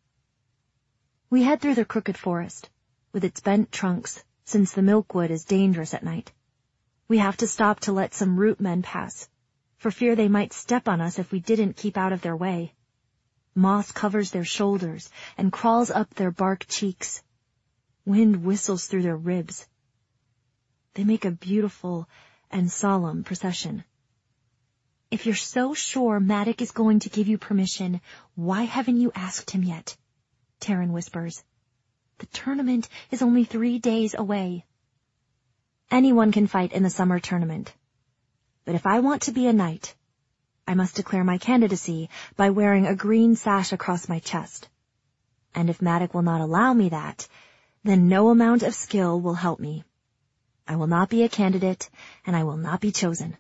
We head through the crooked forest, with its bent trunks, since the milkwood is dangerous at night. We have to stop to let some root men pass, for fear they might step on us if we didn't keep out of their way. Moss covers their shoulders and crawls up their bark cheeks. Wind whistles through their ribs. They make a beautiful and solemn procession. If you're so sure Maddox is going to give you permission, why haven't you asked him yet? Taryn whispers. The tournament is only 3 days away. Anyone can fight in the summer tournament. But if I want to be a knight, I must declare my candidacy by wearing a green sash across my chest. And if Maddox will not allow me that, then no amount of skill will help me. I will not be a candidate, and I will not be chosen.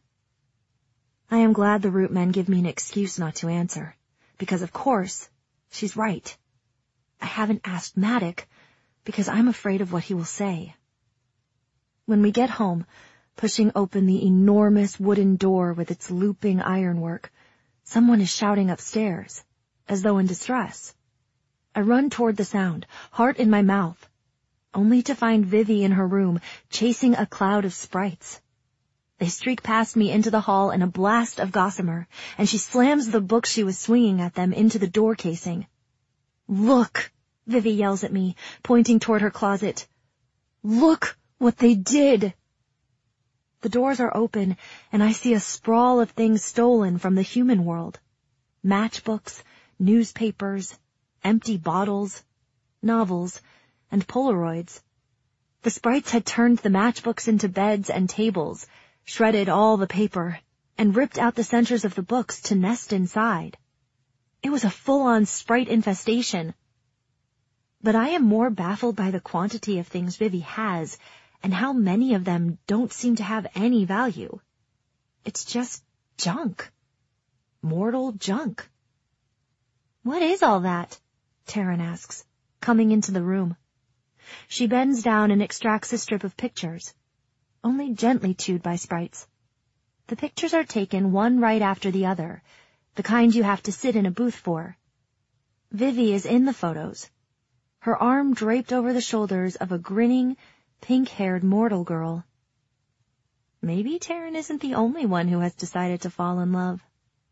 I am glad the root men give me an excuse not to answer, because of course, she's right. I haven't asked Maddox, because I'm afraid of what he will say. When we get home, pushing open the enormous wooden door with its looping ironwork, someone is shouting upstairs, as though in distress. I run toward the sound, heart in my mouth, only to find Vivi in her room, chasing a cloud of sprites. They streak past me into the hall in a blast of gossamer, and she slams the book she was swinging at them into the door casing. Look, Vivi yells at me, pointing toward her closet. Look what they did! The doors are open, and I see a sprawl of things stolen from the human world. Matchbooks, newspapers, empty bottles, novels, and Polaroids. The sprites had turned the matchbooks into beds and tables, shredded all the paper, and ripped out the centers of the books to nest inside. It was a full-on sprite infestation. But I am more baffled by the quantity of things Vivi has, and how many of them don't seem to have any value. It's just junk. Mortal junk. What is all that? Taryn asks, coming into the room. She bends down and extracts a strip of pictures, only gently chewed by sprites. The pictures are taken one right after the other, the kind you have to sit in a booth for. Vivi is in the photos, her arm draped over the shoulders of a grinning, pink-haired mortal girl. Maybe Taryn isn't the only one who has decided to fall in love.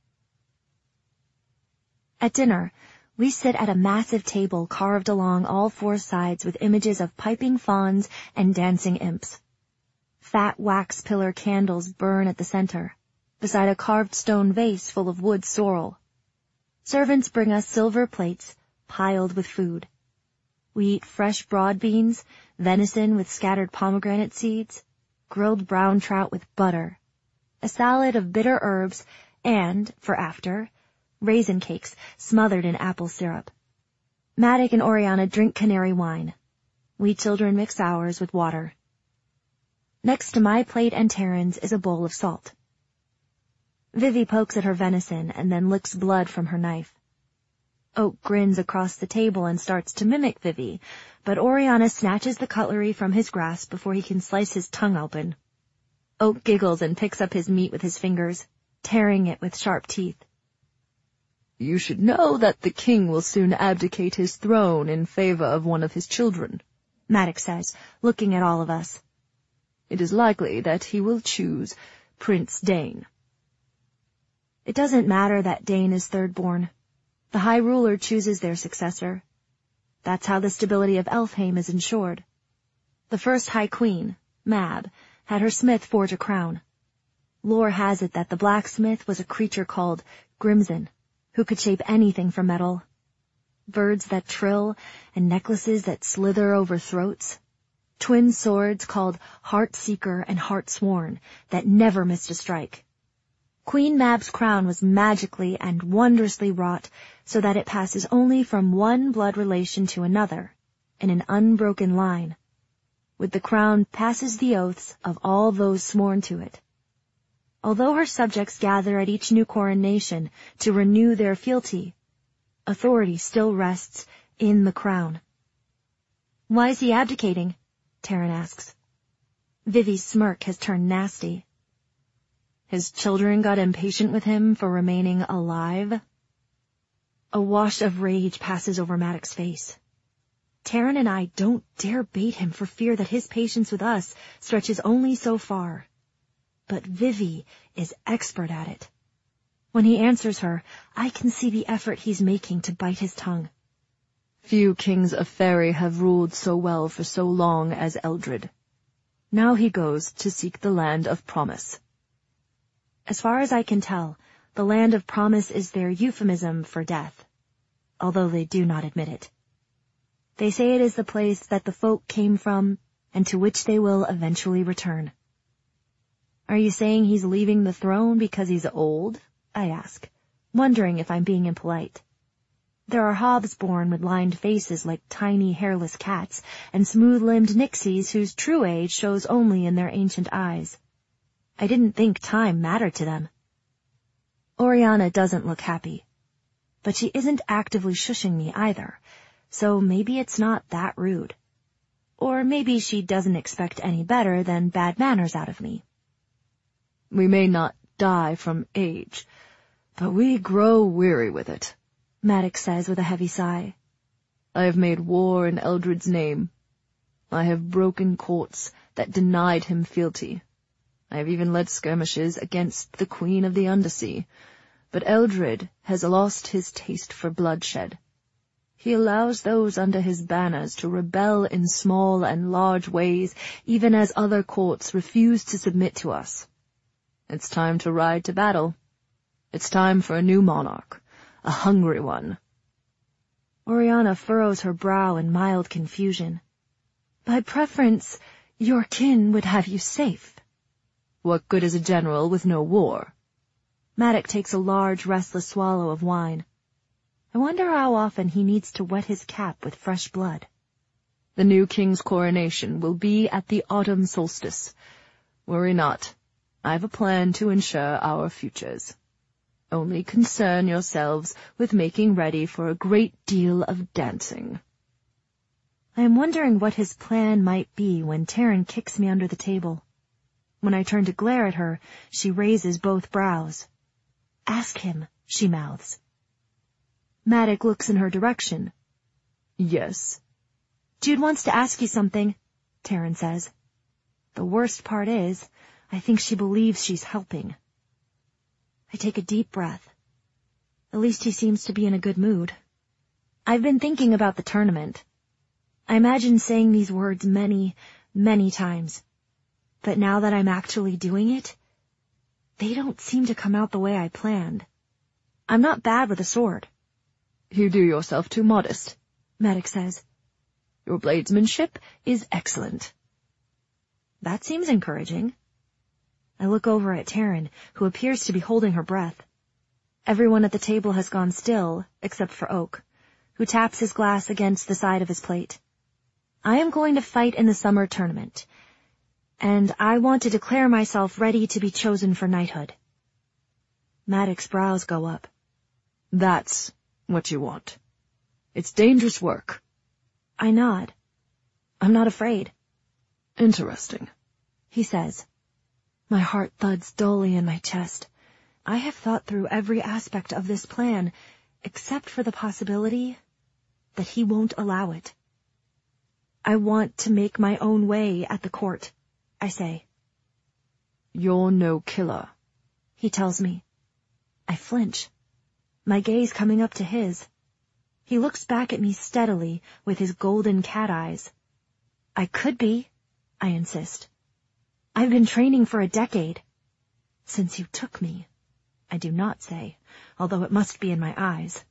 At dinner, we sit at a massive table carved along all 4 sides with images of piping fauns and dancing imps. Fat wax pillar candles burn at the center, beside a carved stone vase full of wood sorrel. Servants bring us silver plates piled with food. We eat fresh broad beans, venison with scattered pomegranate seeds, grilled brown trout with butter, a salad of bitter herbs, and, for after, raisin cakes smothered in apple syrup. Maddox and Oriana drink canary wine. We children mix ours with water. Next to my plate and Taryn's is a bowl of salt. Vivi pokes at her venison and then licks blood from her knife. Oak grins across the table and starts to mimic Vivi, but Oriana snatches the cutlery from his grasp before he can slice his tongue open. Oak giggles and picks up his meat with his fingers, tearing it with sharp teeth. You should know that the king will soon abdicate his throne in favor of one of his children, Maddox says, looking at all of us. It is likely that he will choose Prince Dane. It doesn't matter that Dane is third-born. The High Ruler chooses their successor. That's how the stability of Elfhame is ensured. The first High Queen, Mab, had her smith forge a crown. Lore has it that the blacksmith was a creature called Grimson, who could shape anything from metal. Birds that trill and necklaces that slither over throats. Twin swords called Heartseeker and Heartsworn that never missed a strike. Queen Mab's crown was magically and wondrously wrought so that it passes only from one blood relation to another, in an unbroken line. With the crown passes the oaths of all those sworn to it. Although her subjects gather at each new coronation to renew their fealty, authority still rests in the crown. Why is he abdicating? Taryn asks. Vivi's smirk has turned nasty. His children got impatient with him for remaining alive. A wash of rage passes over Maddox's face. Taryn and I don't dare bait him for fear that his patience with us stretches only so far. but Vivi is expert at it. When he answers her, I can see the effort he's making to bite his tongue. Few kings of Faerie have ruled so well for so long as Eldred. Now he goes to seek the Land of Promise. As far as I can tell, the Land of Promise is their euphemism for death, although they do not admit it. They say it is the place that the folk came from and to which they will eventually return. Are you saying he's leaving the throne because he's old? I ask, wondering if I'm being impolite. There are hobbs born with lined faces like tiny hairless cats, and smooth-limbed nixies whose true age shows only in their ancient eyes. I didn't think time mattered to them. Oriana doesn't look happy, but she isn't actively shushing me either, so maybe it's not that rude. Or maybe she doesn't expect any better than bad manners out of me. We may not die from age, but we grow weary with it, Maddox says with a heavy sigh. I have made war in Eldred's name. I have broken courts that denied him fealty. I have even led skirmishes against the Queen of the Undersea, but Eldred has lost his taste for bloodshed. He allows those under his banners to rebel in small and large ways, even as other courts refuse to submit to us. It's time to ride to battle. It's time for a new monarch, a hungry one. Oriana furrows her brow in mild confusion. By preference, your kin would have you safe. What good is a general with no war? Maddox takes a large, restless swallow of wine. I wonder how often he needs to wet his cap with fresh blood. The new king's coronation will be at the autumn solstice. Worry not. I've a plan to ensure our futures. Only concern yourselves with making ready for a great deal of dancing. I am wondering what his plan might be when Taryn kicks me under the table. When I turn to glare at her, she raises both brows. Ask him, she mouths. Maddox looks in her direction. Yes. Jude wants to ask you something, Taryn says. The worst part is, I think she believes she's helping. I take a deep breath. At least he seems to be in a good mood. I've been thinking about the tournament. I imagine saying these words many, many times. But now that I'm actually doing it, they don't seem to come out the way I planned. I'm not bad with a sword. You do yourself too modest, Maddox says. Your bladesmanship is excellent. That seems encouraging. I look over at Taryn, who appears to be holding her breath. Everyone at the table has gone still, except for Oak, who taps his glass against the side of his plate. I am going to fight in the summer tournament, and I want to declare myself ready to be chosen for knighthood. Maddox's brows go up. That's what you want. It's dangerous work. I nod. I'm not afraid. Interesting, he says. My heart thuds dully in my chest. I have thought through every aspect of this plan, except for the possibility that he won't allow it. I want to make my own way at the court, I say. You're no killer, he tells me. I flinch, my gaze coming up to his. He looks back at me steadily with his golden cat eyes. I could be, I insist. I've been training for a decade. Since you took me, I do not say, although it must be in my eyes.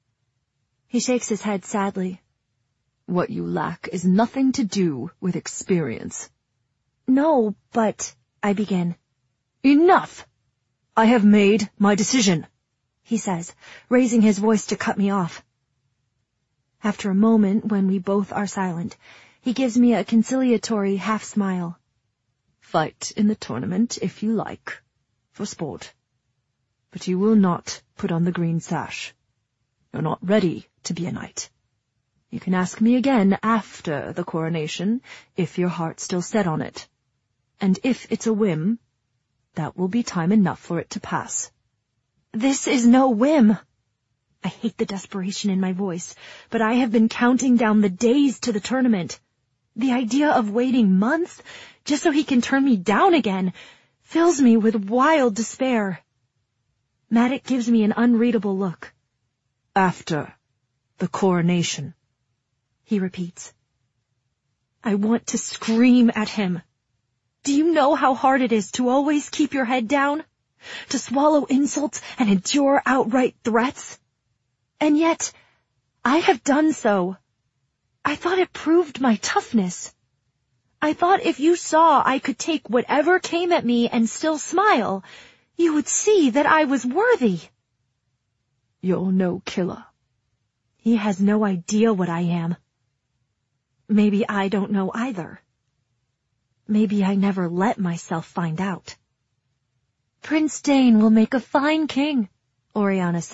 He shakes his head sadly. What you lack is nothing to do with experience. No, but, I begin. Enough! I have made my decision, he says, raising his voice to cut me off. After a moment, when we both are silent, he gives me a conciliatory half-smile. Fight in the tournament if you like, for sport. But you will not put on the green sash. You're not ready to be a knight. You can ask me again after the coronation, if your heart's still set on it. And if it's a whim, that will be time enough for it to pass. This is no whim. I hate the desperation in my voice, but I have been counting down the days to the tournament. The idea of waiting months, just so he can turn me down again, fills me with wild despair. Maddox gives me an unreadable look. After the coronation, he repeats. I want to scream at him. Do you know how hard it is to always keep your head down? To swallow insults and endure outright threats? And yet, I have done so. I thought it proved my toughness. I thought if you saw I could take whatever came at me and still smile, you would see that I was worthy. You're no killer. He has no idea what I am. Maybe I don't know either. Maybe I never let myself find out. Prince Dane will make a fine king, Oriana said.